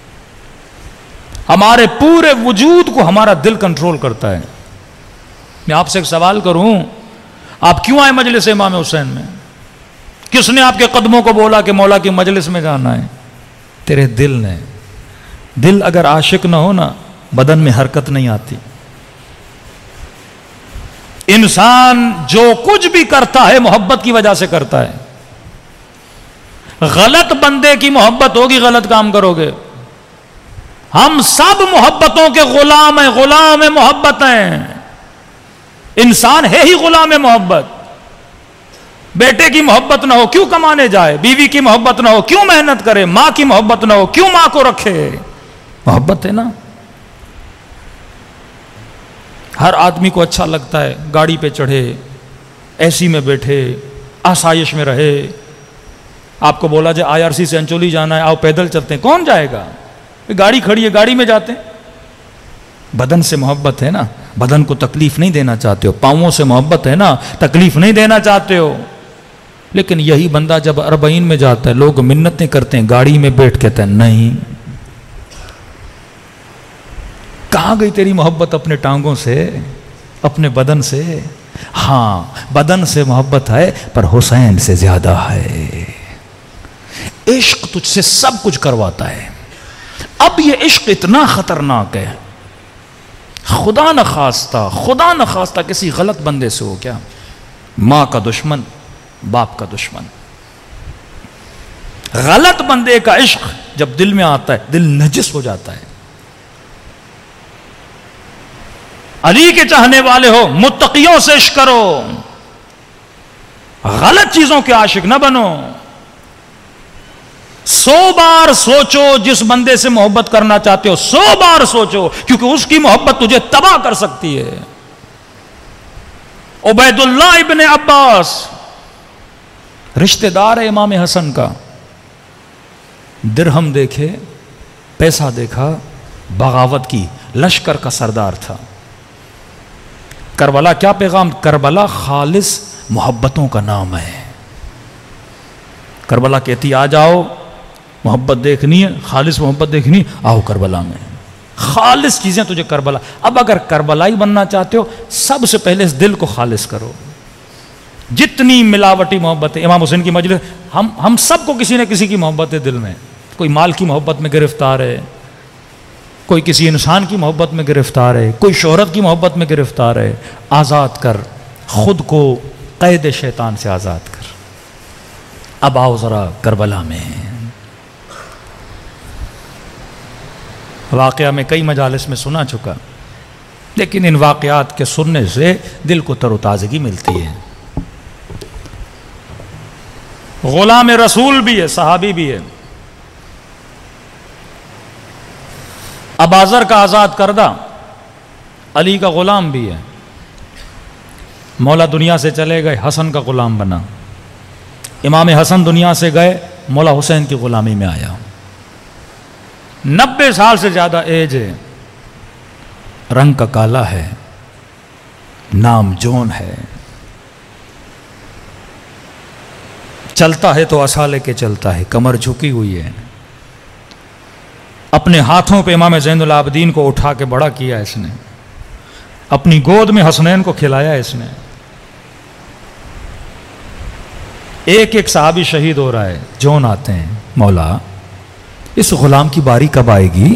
ہمارے پورے وجود کو ہمارا دل کنٹرول کرتا ہے. میں آپ سے ایک سوال کروں, آپ کیوں آئے مجلس امام حسین میں؟ کس نے آپ کے قدموں کو بولا کہ مولا کی مجلس میں جانا ہے؟ تیرے دل نے. دل اگر عاشق نہ ہو نا, بدن میں حرکت نہیں آتی. انسان جو کچھ بھی کرتا ہے محبت کی وجہ سے کرتا ہے. غلط بندے کی محبت ہوگی, غلط کام کرو گے. ہم سب محبتوں کے غلام ہیں, غلام محبت ہیں. انسان ہے ہی غلام محبت. بیٹے کی محبت نہ ہو کیوں کمانے جائے, بیوی کی محبت نہ ہو کیوں محنت کرے, ماں کی محبت نہ ہو کیوں ماں کو رکھے. محبت ہے نا. ہر آدمی کو اچھا لگتا ہے گاڑی پہ چڑھے, اے سی میں بیٹھے, آسائش میں رہے. آپ کو بولا جائے IRC سے انچولی جانا ہے, آؤ پیدل چلتے ہیں, کون جائے گا؟ گاڑی کھڑی ہے, گاڑی میں جاتے ہیں. بدن سے محبت ہے نا, بدن کو تکلیف نہیں دینا چاہتے ہو. پاؤں سے محبت ہے نا, تکلیف نہیں دینا چاہتے ہو. لیکن یہی بندہ جب 40 میں جاتا ہے, لوگ منتیں کرتے ہیں, گاڑی میں بیٹھ کے کہتے ہیں نہیں. کہاں گئی تیری محبت اپنے ٹانگوں سے, اپنے بدن سے؟ ہاں بدن سے محبت ہے پر حسین سے زیادہ ہے. عشق تجھ سے سب کچھ کرواتا ہے. اب یہ عشق اتنا خطرناک ہے, خدا نہ خواستہ کسی غلط بندے سے ہو کیا, ماں کا دشمن, باپ کا دشمن. غلط بندے کا عشق جب دل میں آتا ہے دل نجس ہو جاتا ہے. علی کے چاہنے والے ہو, متقیوں سے عشق کرو, غلط چیزوں کے عاشق نہ بنو. 100 بار سوچو جس بندے سے محبت کرنا چاہتے ہو, 100 بار سوچو, کیونکہ اس کی محبت تجھے تباہ کر سکتی ہے. عبید اللہ ابن عباس رشتہ دار ہے امام حسن کا. درہم دیکھے, پیسہ دیکھا, بغاوت کی, لشکر کا سردار تھا. کربلا کیا پیغام؟ کربلا خالص محبتوں کا نام ہے. کربلا کہتی آ جاؤ, محبت دیکھنی ہے, خالص محبت دیکھنی, آؤ کربلا میں. خالص چیزیں تجھے کربلا. اب اگر کربلائی بننا چاہتے ہو, سب سے پہلے اس دل کو خالص کرو. جتنی ملاوٹی محبت ہے, امام حسین کی مجلس, ہم سب کو کسی نہ کسی کی محبت ہے دل میں. کوئی مال کی محبت میں گرفتار ہے, کوئی کسی انسان کی محبت میں گرفتار ہے, کوئی شہرت کی محبت میں گرفتار ہے. آزاد کر خود کو, قید شیطان سے آزاد کر. اب آؤ ذرا کربلا میں. واقعہ میں کئی مجالس میں سنا چکا, لیکن ان واقعات کے سننے سے دل کو تر و تازگی ملتی ہے. غلام رسول بھی ہے, صحابی بھی ہے. ابازر کا آزاد کردہ, علی کا غلام بھی ہے. مولا دنیا سے چلے گئے, حسن کا غلام بنا. امام حسن دنیا سے گئے, مولا حسین کی غلامی میں آیا. 90 سال سے زیادہ ایج ہے, رنگ کا کالا ہے, نام جون ہے. چلتا ہے تو عصا لے کے چلتا ہے, کمر جھکی ہوئی ہے. اپنے ہاتھوں پہ امام زین العابدین کو اٹھا کے بڑا کیا اس نے, اپنی گود میں حسنین کو کھلایا اس نے. ایک ایک صحابی شہید ہو رہا ہے. جون آتے ہیں, مولا اس غلام کی باری کب آئے گی؟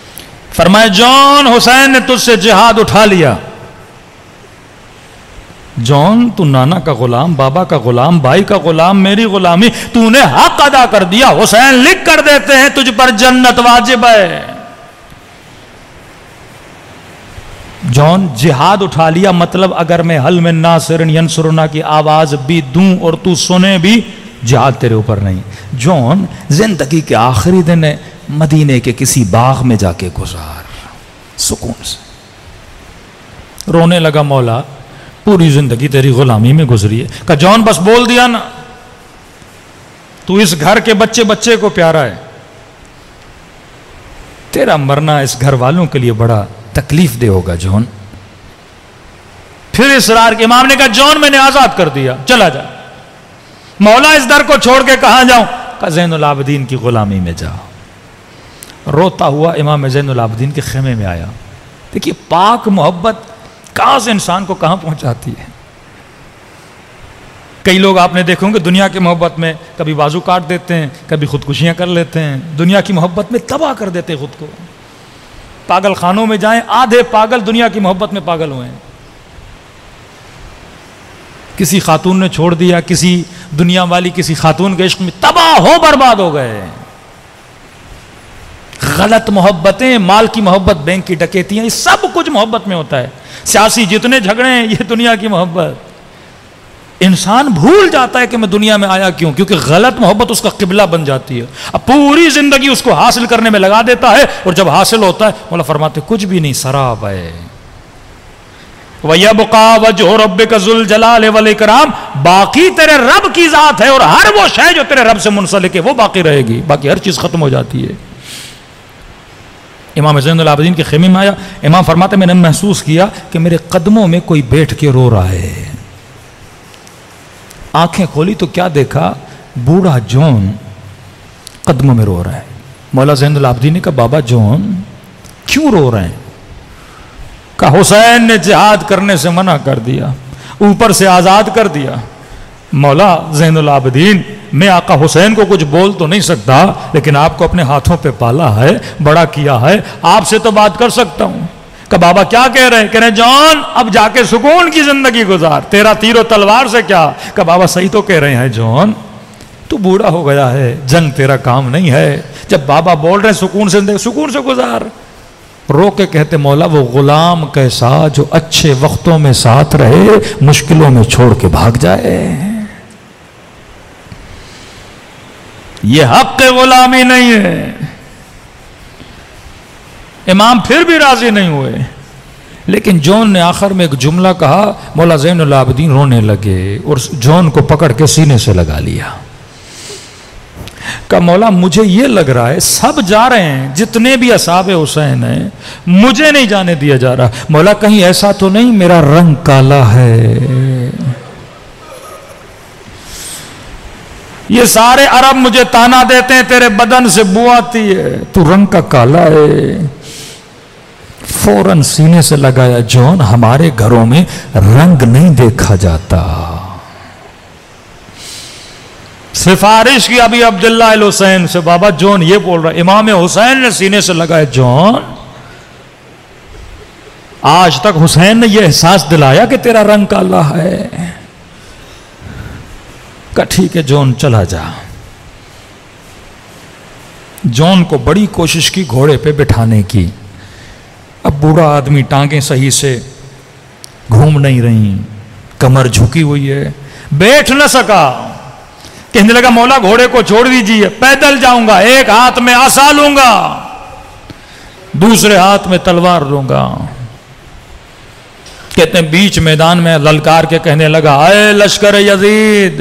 فرمائے جون, حسین نے تجھ سے جہاد اٹھا لیا, جون تو نانا کا غلام، بابا کا غلام، بھائی کا غلام، میری غلامی تو نے حق ادا کر دیا، حسین لکھ کر دیتے ہیں تجھ پر جنت واجب ہے۔ جون جہاد اٹھا لیا، مطلب اگر میں حل من ناصر ینصرنا کی آواز بھی دوں اور تو سنے بھی، جہاد تیرے اوپر نہیں۔ جون زندگی کے آخری دن مدینے کے کسی باغ میں جا کے گزار سکون سے، رونے لگا، مولا پوری زندگی تیری غلامی میں گزری ہے۔ کہ جون بس بول دیا نا، تو اس گھر کے بچے بچے کو پیارا ہے، تیرا مرنا اس گھر والوں کے لیے بڑا تکلیف دہ ہوگا جون۔ پھر اصرار کے امام نے کہا جون میں نے آزاد کر دیا، چلا جا۔ مولا اس در کو چھوڑ کے کہاں جاؤں؟ کہا زین العابدین کی غلامی میں جا۔ روتا ہوا امام زین العابدین کے خیمے میں آیا۔ دیکھیے پاک محبت کہاں سے انسان کو کہاں پہنچاتی ہے۔ کئی لوگ آپ نے دیکھے ہوں گے دنیا کی محبت میں کبھی بازو کاٹ دیتے ہیں، کبھی خودکشیاں کر لیتے ہیں، دنیا کی محبت میں تباہ کر دیتے ہیں خود کو۔ پاگل خانوں میں جائیں، آدھے پاگل دنیا کی محبت میں پاگل ہوئے ہیں۔ کسی خاتون نے چھوڑ دیا، کسی دنیا والی کسی خاتون کے عشق میں تباہ ہو برباد ہو گئے۔ غلط محبتیں، مال کی محبت، بینک کی ڈکیتیاں، یہ سب کچھ محبت میں ہوتا ہے۔ سیاسی جتنے جھگڑے ہیں یہ دنیا کی محبت۔ انسان بھول جاتا ہے کہ میں دنیا میں آیا کیوں، کیونکہ غلط محبت اس کا قبلہ بن جاتی ہے، اب پوری زندگی اس کو حاصل کرنے میں لگا دیتا ہے، اور جب حاصل ہوتا ہے مولا فرماتے کچھ بھی نہیں، سراب ہے۔ وَيَبْقَى وَجْهُ رَبِّكَ ذُو الْجَلَالِ وَالْإِكْرَامِ، باقی تیرے رب کی ذات ہے، اور ہر وہ شے جو تیرے رب سے منسلک ہے وہ باقی رہے گی، باقی ہر چیز ختم ہو جاتی ہے۔ امام زین العابدین کے خیمے میں آیا، امام فرماتے میں نے محسوس کیا کہ میرے قدموں میں کوئی بیٹھ کے رو رہا ہے۔ آنکھیں کھولی تو کیا دیکھا، بوڑھا جون قدموں میں رو رہا ہے۔ مولا زین العابدین نے کہا بابا جون کیوں رو رہے ہیں؟ کہا حسین نے جہاد کرنے سے منع کر دیا، اوپر سے آزاد کر دیا۔ مولا زین العابدین میں آقا حسین کو کچھ بول تو نہیں سکتا، لیکن آپ کو اپنے ہاتھوں پہ پالا ہے، بڑا کیا ہے، آپ سے تو بات کر سکتا ہوں۔ کہ بابا کیا کہہ رہے ہیں؟ کہہ رہے ہیں جون اب جا کے سکون کی زندگی گزار، تیرا تیر و تلوار سے کیا۔ کہ بابا صحیح تو کہہ رہے ہیں جون، تو بوڑھا ہو گیا ہے، جنگ تیرا کام نہیں ہے، جب بابا بول رہے ہیں سکون سے گزار۔ رو کے کہتے مولا وہ غلام کیسا جو اچھے وقتوں میں ساتھ رہے، مشکلوں میں چھوڑ کے بھاگ جائے۔ یہ حق غلامی نہیں ہے۔ امام پھر بھی راضی نہیں ہوئے، لیکن جون نے آخر میں ایک جملہ کہا، مولا زین العابدین رونے لگے اور جون کو پکڑ کے سینے سے لگا لیا۔ کہ مولا مجھے یہ لگ رہا ہے سب جا رہے ہیں، جتنے بھی اصحاب حسین ہیں، مجھے نہیں جانے دیا جا رہا۔ مولا کہیں ایسا تو نہیں میرا رنگ کالا ہے؟ یہ سارے عرب مجھے تانا دیتے ہیں تیرے بدن سے بو آتی ہے، تو رنگ کا کالا ہے۔ فوراً سینے سے لگایا جون ہمارے گھروں میں رنگ نہیں دیکھا جاتا۔ سفارش کی ابھی عبداللہ الحسین سے، بابا جون یہ بول رہا ہے، امام حسین نے سینے سے لگایا جون آج تک حسین نے یہ احساس دلایا کہ تیرا رنگ کالا ہے؟ کہا ٹھیک ہے جون چلا جا۔ جون کو بڑی کوشش کی گھوڑے پہ بٹھانے کی، اب بوڑھا آدمی ٹانگیں صحیح سے گھوم نہیں رہی، کمر جھکی ہوئی ہے، بیٹھ نہ سکا۔ کہنے لگا مولا گھوڑے کو چھوڑ دیجیے، پیدل جاؤں گا، ایک ہاتھ میں عصا لوں گا، دوسرے ہاتھ میں تلوار لوں گا۔ کہتے ہیں بیچ میدان میں للکار کے کہنے لگا اے لشکر یزید،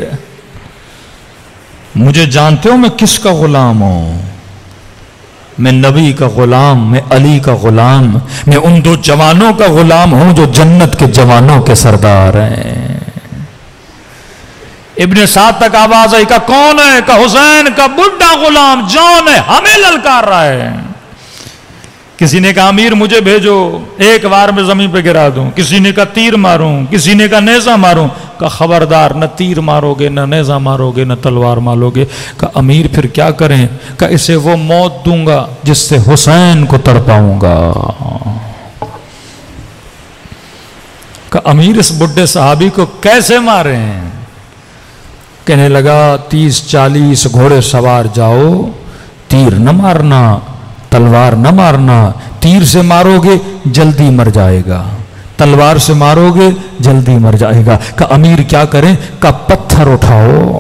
مجھے جانتے ہو میں کس کا غلام ہوں؟ میں نبی کا غلام، میں علی کا غلام، میں ان دو جوانوں کا غلام ہوں جو جنت کے جوانوں کے سردار ہیں۔ ابن سعد تک آواز آئی کہ کون ہے؟ کہ حسین کا بڈھا غلام جون ہے، ہمیں للکار رہا ہے۔ کسی نے کہا امیر مجھے بھیجو، ایک بار میں زمین پہ گرا دوں، کسی نے کہا تیر ماروں، کسی نے کہا نیزہ ماروں۔ کہ خبردار نہ تیر مارو گے، نہ نیزہ مارو گے، نہ تلوار مارو گے۔ کہ امیر پھر کیا کریں؟ کہ اسے وہ موت دوں گا جس سے حسین کو تڑپاؤں گا۔ کہ امیر اس بڈھے صحابی کو کیسے مارے ہیں؟ کہنے لگا 30-40 گھوڑے سوار جاؤ، تیر نہ مارنا، تلوار نہ مارنا، تیر سے مارو گے جلدی مر جائے گا، تلوار سے مارو گے جلدی مر جائے گا۔ کہ امیر کیا کریں؟ کہ پتھر اٹھاؤ،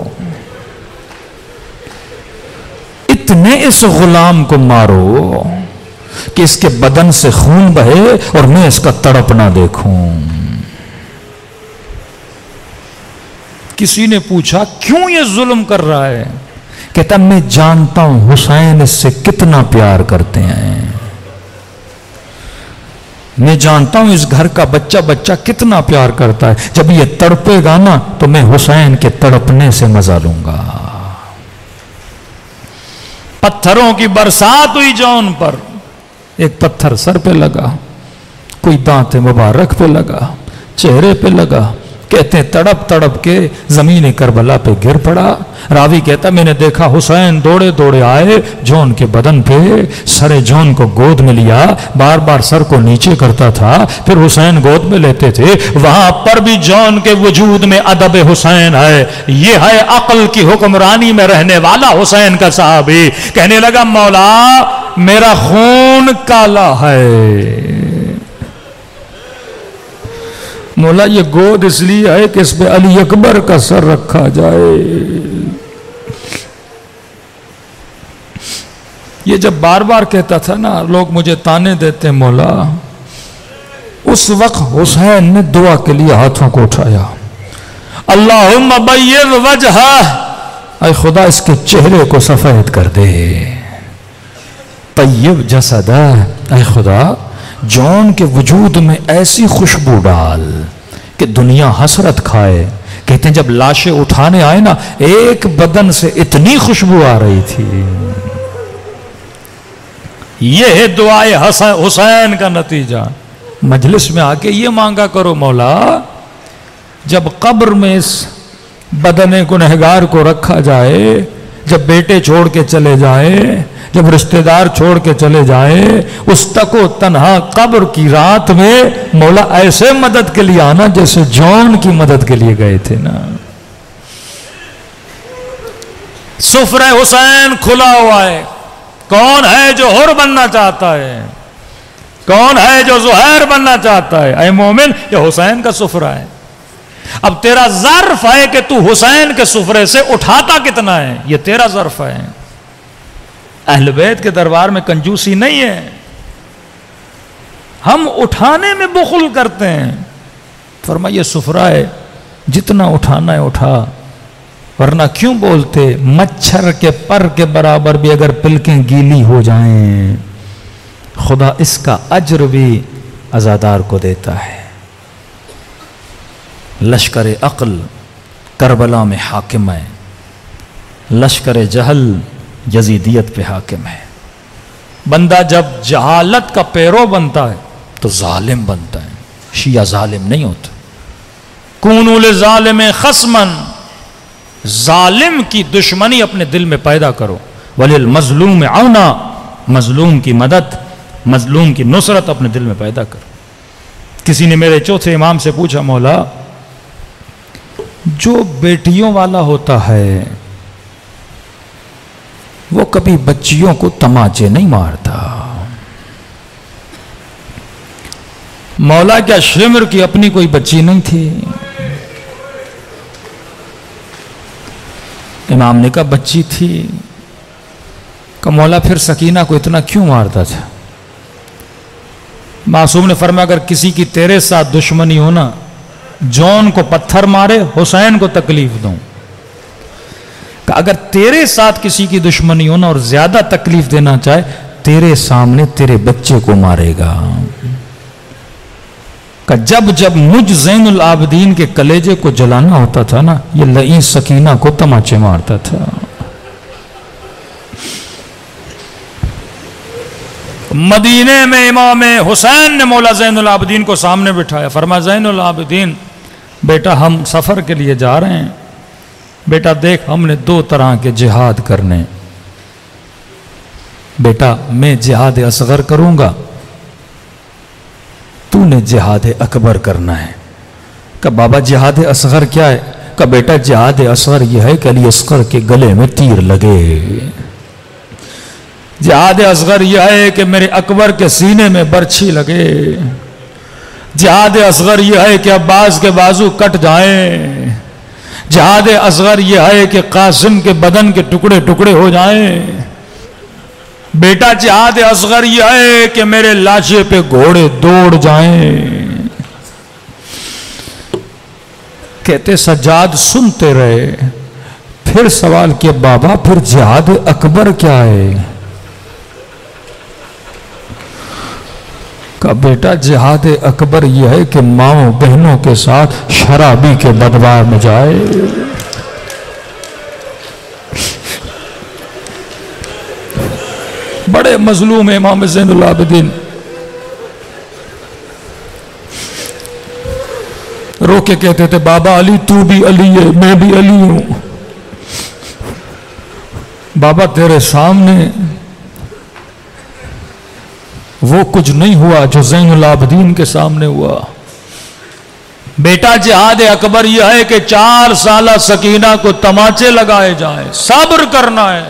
اتنے اس غلام کو مارو کہ اس کے بدن سے خون بہے اور میں اس کا تڑپنا دیکھوں۔ کسی نے پوچھا کیوں یہ ظلم کر رہا ہے؟ کہتا میں جانتا ہوں حسین اس سے کتنا پیار کرتے ہیں، میں جانتا ہوں اس گھر کا بچہ کتنا پیار کرتا ہے، جب یہ تڑپے گا نا تو میں حسین کے تڑپنے سے مزہ لوں گا۔ پتھروں کی برسات ہوئی جون پر، ایک پتھر سر پہ لگا، کوئی دانت مبارک پہ لگا، چہرے پہ لگا، کہتے ہیں تڑپ تڑپ کے زمین کربلا پہ گر پڑا۔ راوی کہتا میں نے دیکھا حسین دوڑے دوڑے آئے جون کے بدن پہ، سر جون کو گود میں لیا، بار بار سر کو نیچے کرتا تھا، پھر حسین گود میں لیتے تھے۔ وہاں پر بھی جون کے وجود میں ادب حسین ہے، یہ ہے عقل کی حکمرانی میں رہنے والا حسین کا صحابی۔ کہنے لگا مولا میرا خون کالا ہے، مولا یہ گود اس لیے ہے کہ اس پہ علی اکبر کا سر رکھا جائے۔ یہ جب بار بار کہتا تھا نا لوگ مجھے تانے دیتے مولا، اس وقت حسین نے دعا کے لیے ہاتھوں کو اٹھایا، اللہم بیض وجہہ، اے خدا اس کے چہرے کو سفید کر دے، طیب جسدہ، اے خدا جون کے وجود میں ایسی خوشبو ڈال کہ دنیا حسرت کھائے۔ کہتے ہیں جب لاشیں اٹھانے آئے نا ایک بدن سے اتنی خوشبو آ رہی تھی۔ یہ ہے دعائے حسین کا نتیجہ۔ مجلس میں آ کے یہ مانگا کرو مولا جب قبر میں اس بدن گنہگار کو رکھا جائے، جب بیٹے چھوڑ کے چلے جائے، جب رشتہ دار چھوڑ کے چلے جائیں، اس تک و تنہا قبر کی رات میں مولا ایسے مدد کے لیے آنا جیسے جون کی مدد کے لیے گئے تھے نا۔ سفرہ حسین کھلا ہوا ہے، کون ہے جو حر بننا چاہتا ہے؟ کون ہے جو زہیر بننا چاہتا ہے؟ اے مومن یہ حسین کا سفرہ ہے۔ اب تیرا ظرف ہے کہ تو حسین کے سفرے سے اٹھاتا کتنا ہے، یہ تیرا ظرف ہے۔ اہل بیت کے دربار میں کنجوسی نہیں ہے، ہم اٹھانے میں بخل کرتے ہیں۔ فرمایا یہ سفرہ ہے، جتنا اٹھانا ہے اٹھا، ورنہ کیوں بولتے مچھر کے پر کے برابر بھی اگر پلکیں گیلی ہو جائیں خدا اس کا اجر بھی عزادار کو دیتا ہے۔ لشکر عقل کربلا میں حاکم ہے، لشکر جہل یزیدیت پہ حاکم ہے۔ بندہ جب جہالت کا پیرو بنتا ہے تو ظالم بنتا ہے، شیعہ ظالم نہیں ہوتا۔ کونوا لظالم خصما، ظالم کی دشمنی اپنے دل میں پیدا کرو، وللمظلوم عونا، مظلوم کی مدد، مظلوم کی نصرت اپنے دل میں پیدا کرو۔ کسی نے میرے چوتھے امام سے پوچھا مولا جو بیٹیوں والا ہوتا ہے وہ کبھی بچیوں کو تماچے نہیں مارتا، مولا کیا شمر کی اپنی کوئی بچی نہیں تھی؟ امام نے کہا بچی تھی۔ کہ مولا پھر سکینہ کو اتنا کیوں مارتا تھا؟ معصوم نے فرمایا اگر کسی کی تیرے ساتھ دشمنی ہونا، جون کو پتھر مارے حسین کو تکلیف دوں، کہ اگر تیرے ساتھ کسی کی دشمنی ہونا اور زیادہ تکلیف دینا چاہے تیرے سامنے تیرے بچے کو مارے گا۔ کہ جب جب مجھ زین العابدین کے کلیجے کو جلانا ہوتا تھا نا یہ لئیم سکینہ کو تماچے مارتا تھا۔ مدینے میں امام حسین نے مولا زین العابدین کو سامنے بٹھایا، فرمایا زین العابدین بیٹا ہم سفر کے لیے جا رہے ہیں، بیٹا دیکھ ہم نے 2 طرح کے جہاد کرنے، بیٹا میں جہاد اصغر کروں گا، تو نے جہاد اکبر کرنا ہے۔ کہ بابا جہاد اصغر کیا ہے؟ کہ بیٹا جہاد اصغر یہ ہے کہ علی اصغر کے گلے میں تیر لگے. جہاد اصغر یہ ہے کہ میرے اکبر کے سینے میں برچھی لگے. جہاد اصغر یہ ہے کہ عباس کے بازو کٹ جائیں. جہاد اصغر یہ ہے کہ قاسم کے بدن کے ٹکڑے ٹکڑے ہو جائیں. بیٹا جہاد اصغر یہ ہے کہ میرے لاشے پہ گھوڑے دوڑ جائیں. کہتے سجاد سنتے رہے. پھر سوال کیا بابا پھر جہاد اکبر کیا ہے؟ کہ بیٹا جہاد اکبر یہ ہے کہ ماؤں بہنوں کے ساتھ شرابی کے بدوار میں جائے. بڑے مظلوم امام زین العابدین رو کے کہتے تھے بابا علی تو بھی علی ہے میں بھی علی ہوں. بابا تیرے سامنے وہ کچھ نہیں ہوا جو زین العابدین کے سامنے ہوا. بیٹا جہاد اکبر یہ ہے کہ 4 سالہ سکینہ کو تماچے لگائے جائیں. صبر کرنا ہے.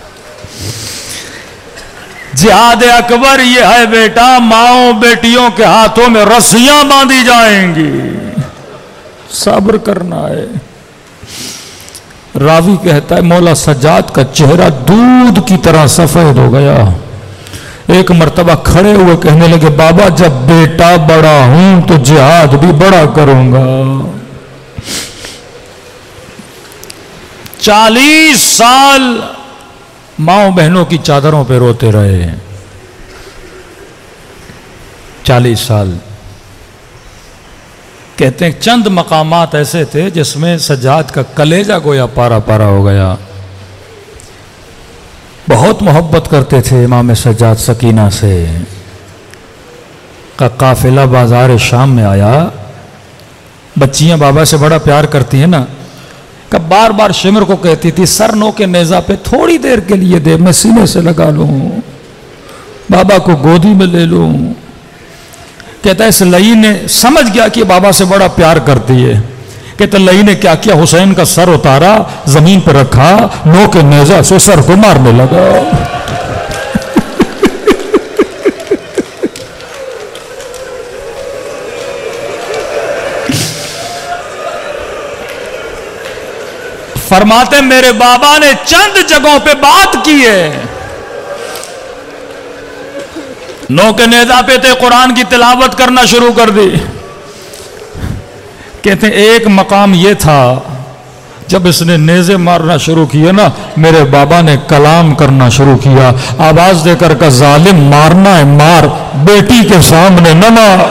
جہاد اکبر یہ ہے بیٹا ماؤں بیٹیوں کے ہاتھوں میں رسیاں باندھی جائیں گی. صبر کرنا ہے. راوی کہتا ہے مولا سجاد کا چہرہ دودھ کی طرح سفید ہو گیا. ایک مرتبہ کھڑے ہوئے کہنے لگے بابا جب بیٹا بڑا ہوں تو جہاد بھی بڑا کروں گا. 40 سال ماؤں بہنوں کی چادروں پہ روتے رہے. 40 سال. کہتے ہیں چند مقامات ایسے تھے جس میں سجاد کا کلیجہ گویا پارا پارا ہو گیا. بہت محبت کرتے تھے امام سجاد سکینہ سے. کا قافلہ بازار شام میں آیا. بچیاں بابا سے بڑا پیار کرتی ہیں نا. کہ بار بار شمر کو کہتی تھی سر نو کے نیزہ پہ تھوڑی دیر کے لیے دے میں سینے سے لگا لوں بابا کو گودی میں لے لوں. کہتا ہے اس لئی نے سمجھ گیا کہ بابا سے بڑا پیار کرتی ہے. کہتا لئی نے کیا کیا حسین کا سر اتارا زمین پہ رکھا نو کے نیزہ سے سر کو مارنے لگا. فرماتے میرے بابا نے چند جگہوں پہ بات کی ہے. نو کے نیزہ پہ تھے قرآن کی تلاوت کرنا شروع کر دی. کہتے ہیں ایک مقام یہ تھا جب اس نے نیزے مارنا شروع کیا نا میرے بابا نے کلام کرنا شروع کیا. آواز دے کر کا ظالم مارنا ہے مار بیٹی کے سامنے نہ مار.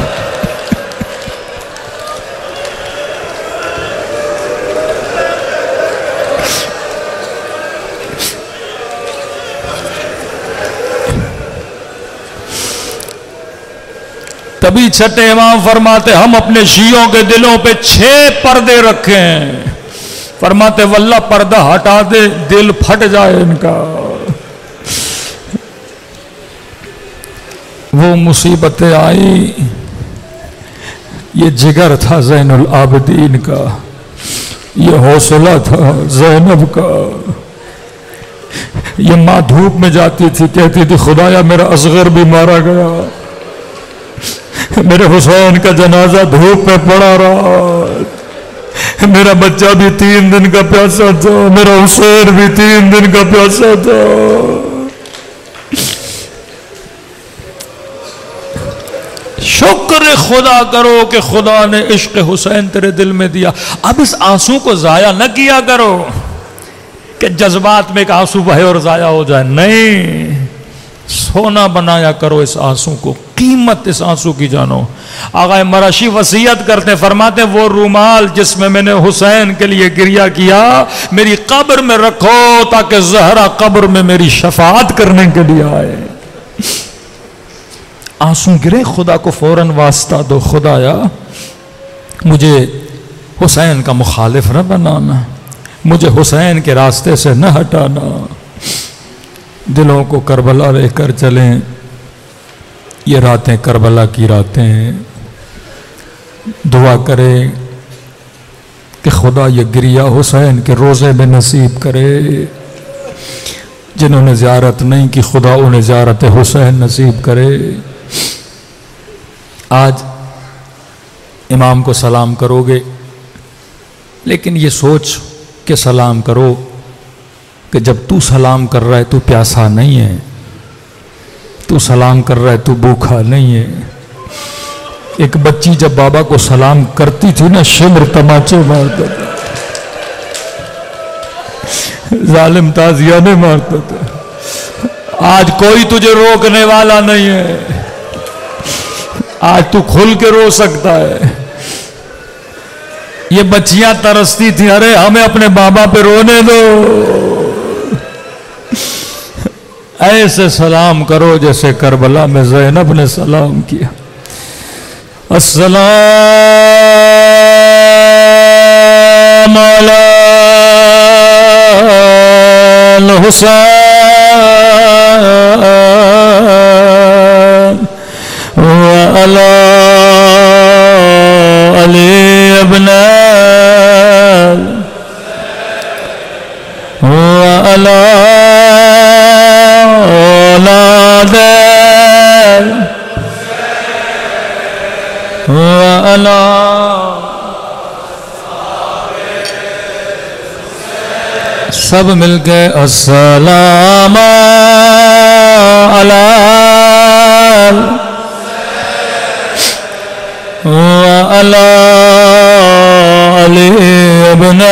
تبھی چھٹے امام فرماتے ہم اپنے شیعوں کے دلوں پہ 6 پردے رکھے ہیں. فرماتے واللہ پردہ ہٹا دے دل پھٹ جائے ان کا. وہ مصیبتیں آئی. یہ جگر تھا زین العابدین کا. یہ حوصلہ تھا زینب کا. یہ ماں دھوپ میں جاتی تھی کہتی تھی خدایا میرا اصغر بھی مارا گیا میرے حسین کا جنازہ دھوپ پہ پڑا رہا میرا بچہ بھی 3 دن کا پیاسا تھا میرا حسین بھی 3 دن کا پیاسا تھا. شکر خدا کرو کہ خدا نے عشق حسین تیرے دل میں دیا. اب اس آنسو کو ضائع نہ کیا کرو کہ جذبات میں ایک آنسو بہے اور ضائع ہو جائے. نہیں سونا بنایا کرو اس آنسو کو. قیمت اس آنسو کی جانو. آقا مراشی وصیت کرتے فرماتے وہ رومال جس میں میں نے حسین کے لیے گریہ کیا میری قبر میں رکھو تاکہ زہرا قبر میں میری شفاعت کرنے کے لیے آئے. آنسو گرے خدا کو فوراً واسطہ دو خدایا مجھے حسین کا مخالف نہ بنانا مجھے حسین کے راستے سے نہ ہٹانا. دلوں کو کربلا لے کر چلیں. یہ راتیں کربلا کی راتیں ہیں. دعا کرے کہ خدا یہ گریہ حسین کے روزے میں نصیب کرے. جنہوں نے زیارت نہیں کی خدا انہیں زیارت حسین نصیب کرے. آج امام کو سلام کرو گے لیکن یہ سوچ کہ سلام کرو کہ جب تو سلام کر رہا ہے تو پیاسا نہیں ہے, تو سلام کر رہا ہے تو بھوکا نہیں ہے. ایک بچی جب بابا کو سلام کرتی تھی نا شمر تماچے مارتا تھا, ظالم تازیانے مارتا تھا. آج کوئی تجھے روکنے والا نہیں ہے, آج تو کھل کے رو سکتا ہے. یہ بچیاں ترستی تھی ارے ہمیں اپنے بابا پہ رونے دو. ایسے سلام کرو جیسے کربلا میں زینب نے سلام کیا. السلام علی الحسین وعلی علی ابن وعلی اولاد وعلی سب مل کے السلام علی وعلی علی ابن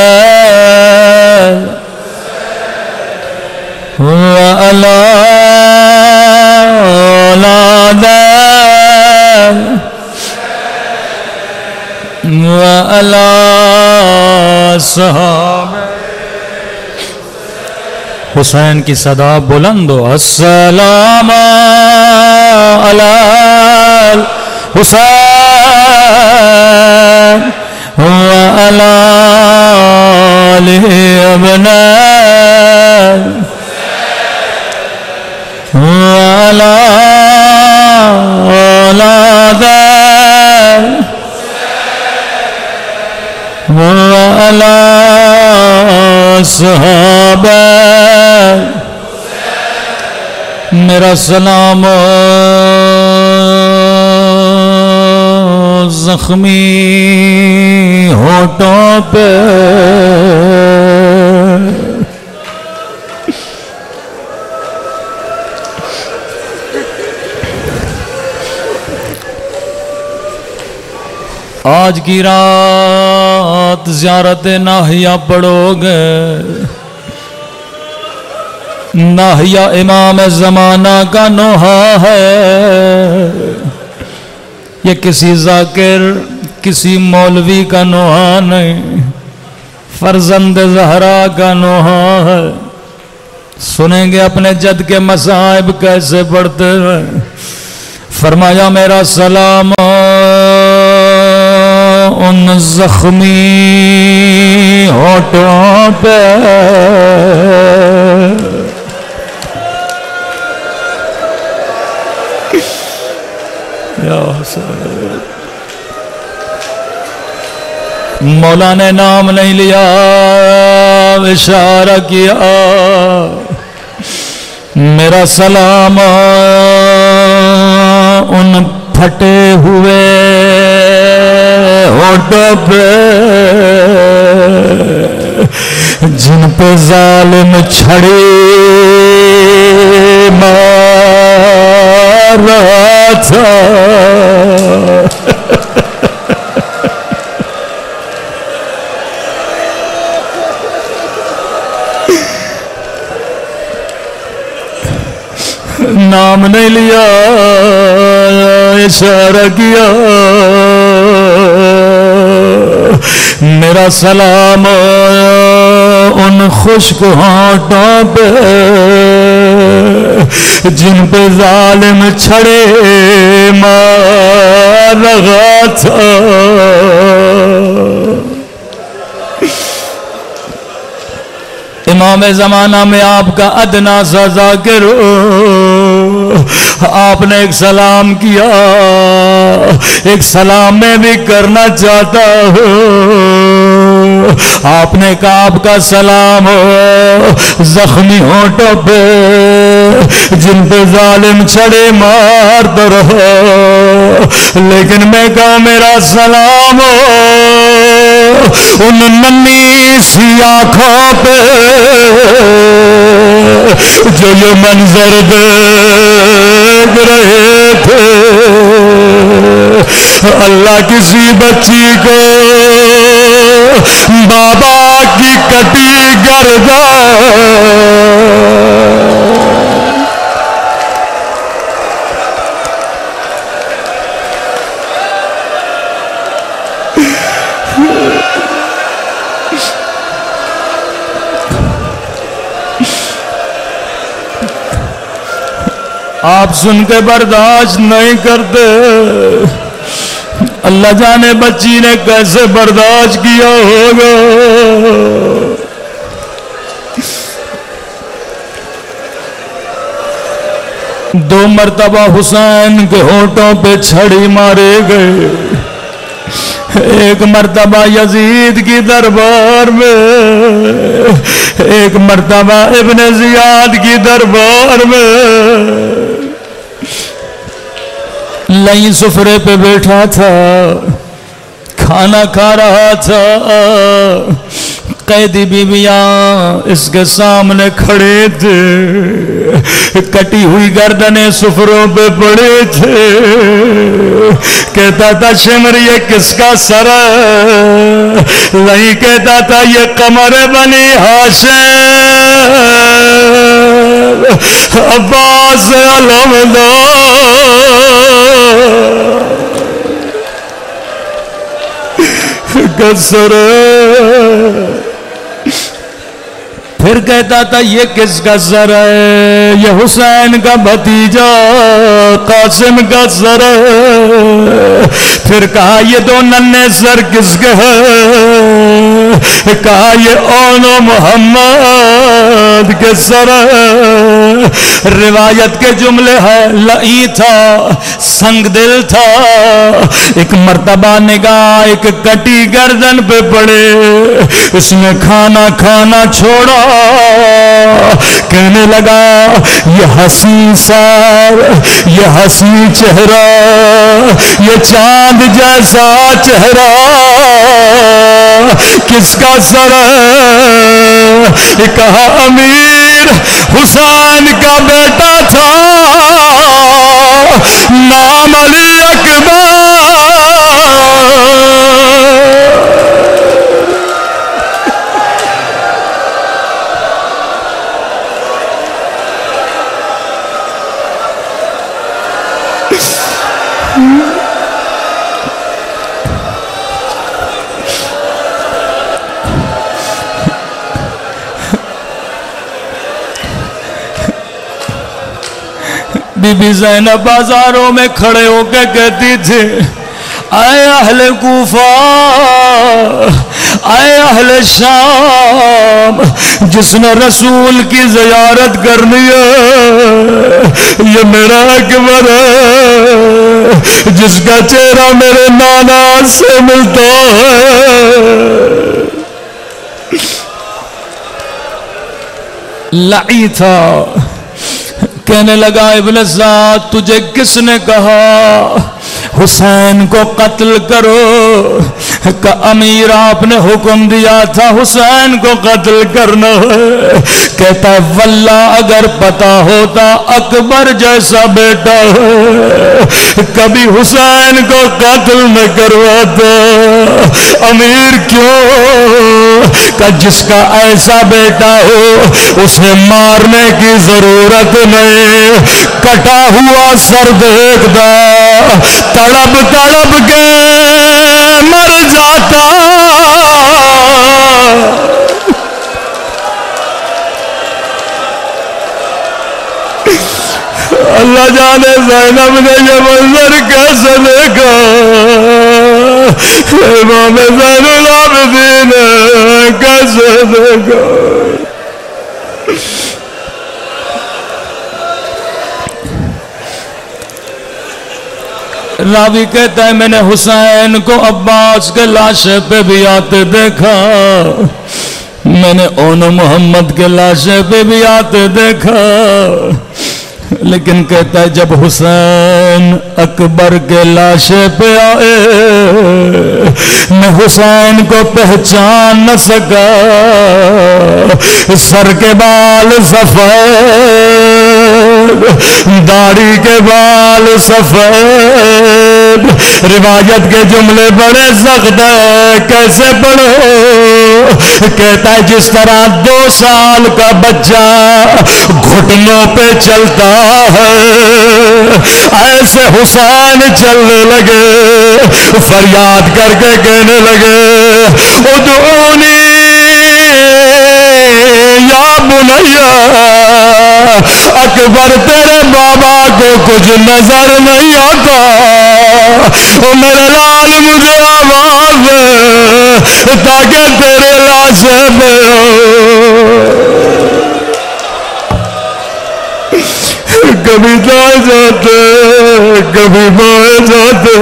وعلی اولاد وعلی صحابہ. حسین کی صدا بلند ہو. السلام علی الحسین وعلی علی ابن وعلی اولاد وعلی صحابہ. میرا سلام زخمی ہونٹوں پہ آج کی رات زیارت ناہیہ پڑھو گے. ناہیہ امام زمانہ کا نوحہ ہے, یہ کسی ذاکر کسی مولوی کا نوحہ نہیں, فرزند زہرا کا نوحہ ہے. سنیں گے اپنے جد کے مصائب کیسے پڑھتے ہیں. فرمایا میرا سلام ان زخمی ہونٹوں پہ مولا نے نام نہیں لیا, اشارہ کیا. میرا سلام ان پھٹے ہوئے ہونٹوں پہ جن پہ ظالم چھڑی مار رہا تھا. نام نہیں لیا, اشارہ کیا. میرا سلام ان خشک ہونٹوں پہ جن پہ ظالم چھڑے مار رہا تھا. امام زمانہ میں آپ کا ادنا سا ذاکر ہو, آپ نے ایک سلام کیا ایک سلام میں بھی کرنا چاہتا ہوں. آپ نے کہا آپ کا سلام ہو زخمی ہونٹوں پہ جن پہ ظالم چھڑے مارتا رہو، لیکن میں کہا میرا سلام ہو ان ننھی سی آنکھوں پہ جو یہ منظر دیکھ رہے تھے. اللہ کسی بچی کو بابا کی کٹی گردن آپ سن کے برداشت نہیں کرتے. اللہ جانے بچی نے کیسے برداشت کیا ہوگا. دو مرتبہ حسین کے ہونٹوں پہ چھڑی مارے گئے. ایک مرتبہ یزید کی دربار میں، ایک مرتبہ ابن زیاد کی دربار میں. لئی سفرے پہ بیٹھا تھا، کھانا کھا رہا تھا. قیدی بیویاں اس کے سامنے کھڑے تھے، کٹی ہوئی گردنیں سفروں پہ پڑے تھے. کہتا تھا شمر یہ کس کا سر ہے؟ لئی کہتا تھا یہ قمر بنی ہاشم عباس علمدار کا سر ہے. پھر کہتا تھا یہ کس کا سر ہے؟ یہ حسین کا بھتیجا قاسم کا سر ہے. پھر کہا یہ دو ننھے سر کس کے ہیں؟ کہا یہ اون و محمد کے سر ہے. روایت کے جملے ہے لئی تھا، سنگ دل تھا. ایک مرتبہ نگاہ ایک کٹی گردن پہ پڑے، اس نے کھانا کھانا چھوڑا. کہنے لگا یہ حسین سر، یہ حسین چہرہ، یہ چاند جیسا چہرہ کس کا سر ہے؟ کہا امیر حسین کا بیٹا تھا، نام علی اکبر. بی بی زینب بازاروں میں کھڑے ہو کے کہتی تھی اے اہل کوفہ، اے اہل شام، جس نے رسول کی زیارت کرنی ہے یہ میرا اکبر ہے، جس کا چہرہ میرے نانا سے ملتا ہے. لعی تھا. کہنے لگا ابن زیاد تجھے کس نے کہا حسین کو قتل کرو؟ کہ امیر آپ نے حکم دیا تھا حسین کو قتل کرنا ہے. کہتا واللہ اگر پتا ہوتا اکبر جیسا بیٹا ہے کبھی حسین کو قتل نہ کرواتا. امیر کیوں؟ کہ جس کا ایسا بیٹا ہو اسے مارنے کی ضرورت نہیں، کٹا ہوا سر دیکھتا تڑپ تڑپ کے مر جاتا. اللہ جانے زینب نے یہ منظر کیسے دیکھا. امام زین العابدین کیسے دیکھا. راوی کہتا ہے میں نے حسین کو عباس کے لاشے پہ بھی آتے دیکھا، میں نے اون محمد کے لاشے پہ بھی آتے دیکھا، لیکن کہتا ہے جب حسین اکبر کے لاشے پہ آئے میں حسین کو پہچان نہ سکا، سر کے بال سفید، داڑھی کے بال سفید، روایت کے جملے بڑے سخت ہیں کیسے پڑھو؟ کہتا ہے جس طرح 2 سال کا بچہ گھٹنوں پہ چلتا ہے ایسے حسین چلنے لگے، فریاد کر کے کہنے لگے ادعونی یا بنیا، اکبر تیرے بابا کو کچھ نظر نہیں آتا، میرے لال مجھے آواز دے تاکہ تیرے لاشے پہ کبھی دائیں جاتے کبھی بائیں جاتے،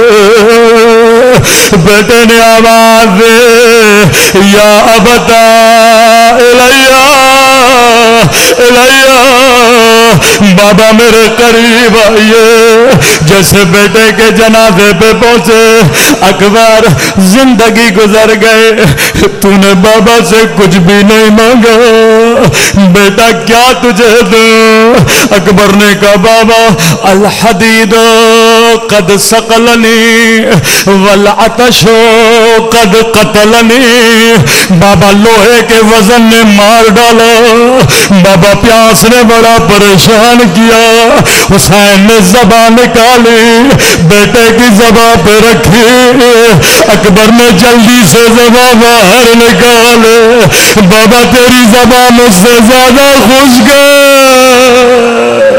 بیٹے نے آواز دے یا ابتا الیہ الیہ، بابا میرے قریب آئیے، جیسے بیٹے کے جنازے پہ پہنچے اکبر زندگی گزر گئے، تو نے بابا سے کچھ بھی نہیں مانگا، بیٹا کیا تجھے دوں؟ اکبر نے کہا بابا الحدید قد ثقلنی والعطش قد قتلنی، بابا لوہے کے وزن نے مار ڈالا، بابا پیاس نے بڑا پریشان کیا، حسین نے زبان نکالی بیٹے کی زبان پہ رکھی، اکبر نے جلدی سے زبان باہر نکالے، بابا تیری زبان مجھ سے زیادہ خشک ہے۔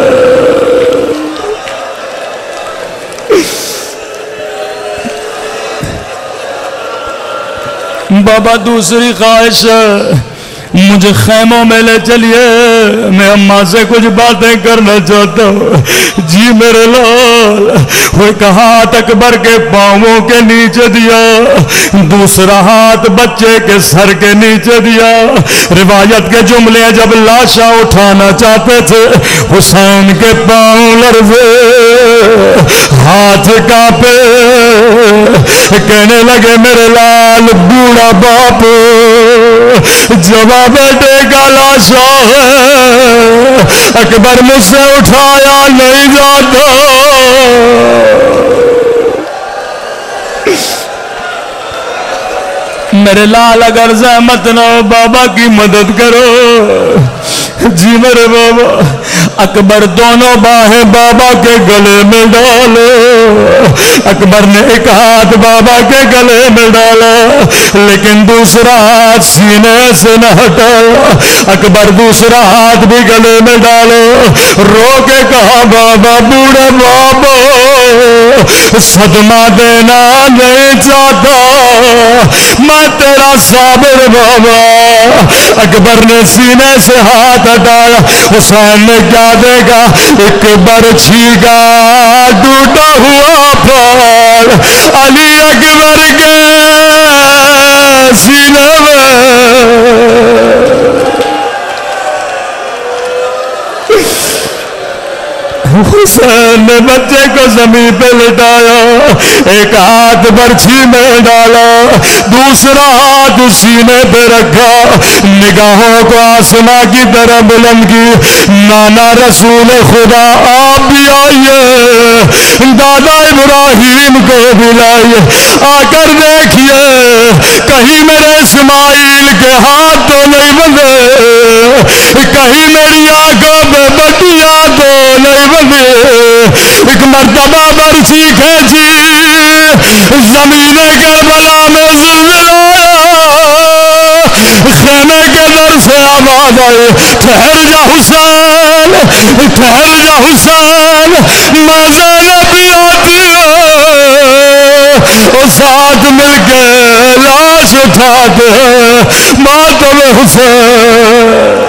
بابا دوسری خواہش مجھے خیموں میں لے چلیے، میں اماں سے کچھ باتیں کرنا چاہتا ہوں۔ جی میرے لال، وہ ایک ہاتھ اکبر کے پاؤں کے نیچے دیا، دوسرا ہاتھ بچے کے سر کے نیچے دیا۔ روایت کے جملے جب لاشاں اٹھانا چاہتے تھے حسین کے پاؤں لرزے، ہاتھ کانپے، کہنے لگے میرے لال بوڑھا باپ جب بیٹے کا لاشا ہے اکبر مجھ سے اٹھایا نہیں جاتا، میرے لال اگر زحمت نہ ہو بابا کی مدد کرو۔ جی میرے بابا، اکبر دونوں باہیں بابا کے گلے میں ڈالو، اکبر نے ایک ہاتھ بابا کے گلے میں ڈالا لیکن دوسرا ہاتھ سینے سے نہ ہٹایا، اکبر دوسرا ہاتھ بھی گلے میں ڈالو، رو کے کہا بابا بوڑھے بابا صدمہ دینا نہیں چاہتا، میں تیرا صابر بابا۔ اکبر نے سینے سے ہاتھ ہٹایا، حسین نے کیا دیکھا؟ ایک برچھی کا ٹوٹا ہوا پھول علی اکبر کے سینے میں۔ حسین نے بچے کو زمین پہ لٹایا، ایک ہاتھ برچھی میں ڈالا، دوسرا ہاتھ سینے پہ رکھا، نگاہوں کو آسماں کی طرح بلند کی، نانا رسول خدا آپ بھی آئیے، دادا ابراہیم کو بھی لائیے، آ کر دیکھیے کہیں میرے اسماعیل کے ہاتھ تو نہیں بندھے، کہیں میری آنکھوں پہ بٹیاں تو نہیں بندھے۔ ایک مرتبہ برچھی کھینچی، زمین کربلا میں زلزلہ آیا، خیمے کے در سے آواز آئی ٹھہر جا حسین، ٹھہر جا حسین، میں زینب بھی آتی ہوں، اور ساتھ مل کے لاش اٹھاتے ماتم حسین۔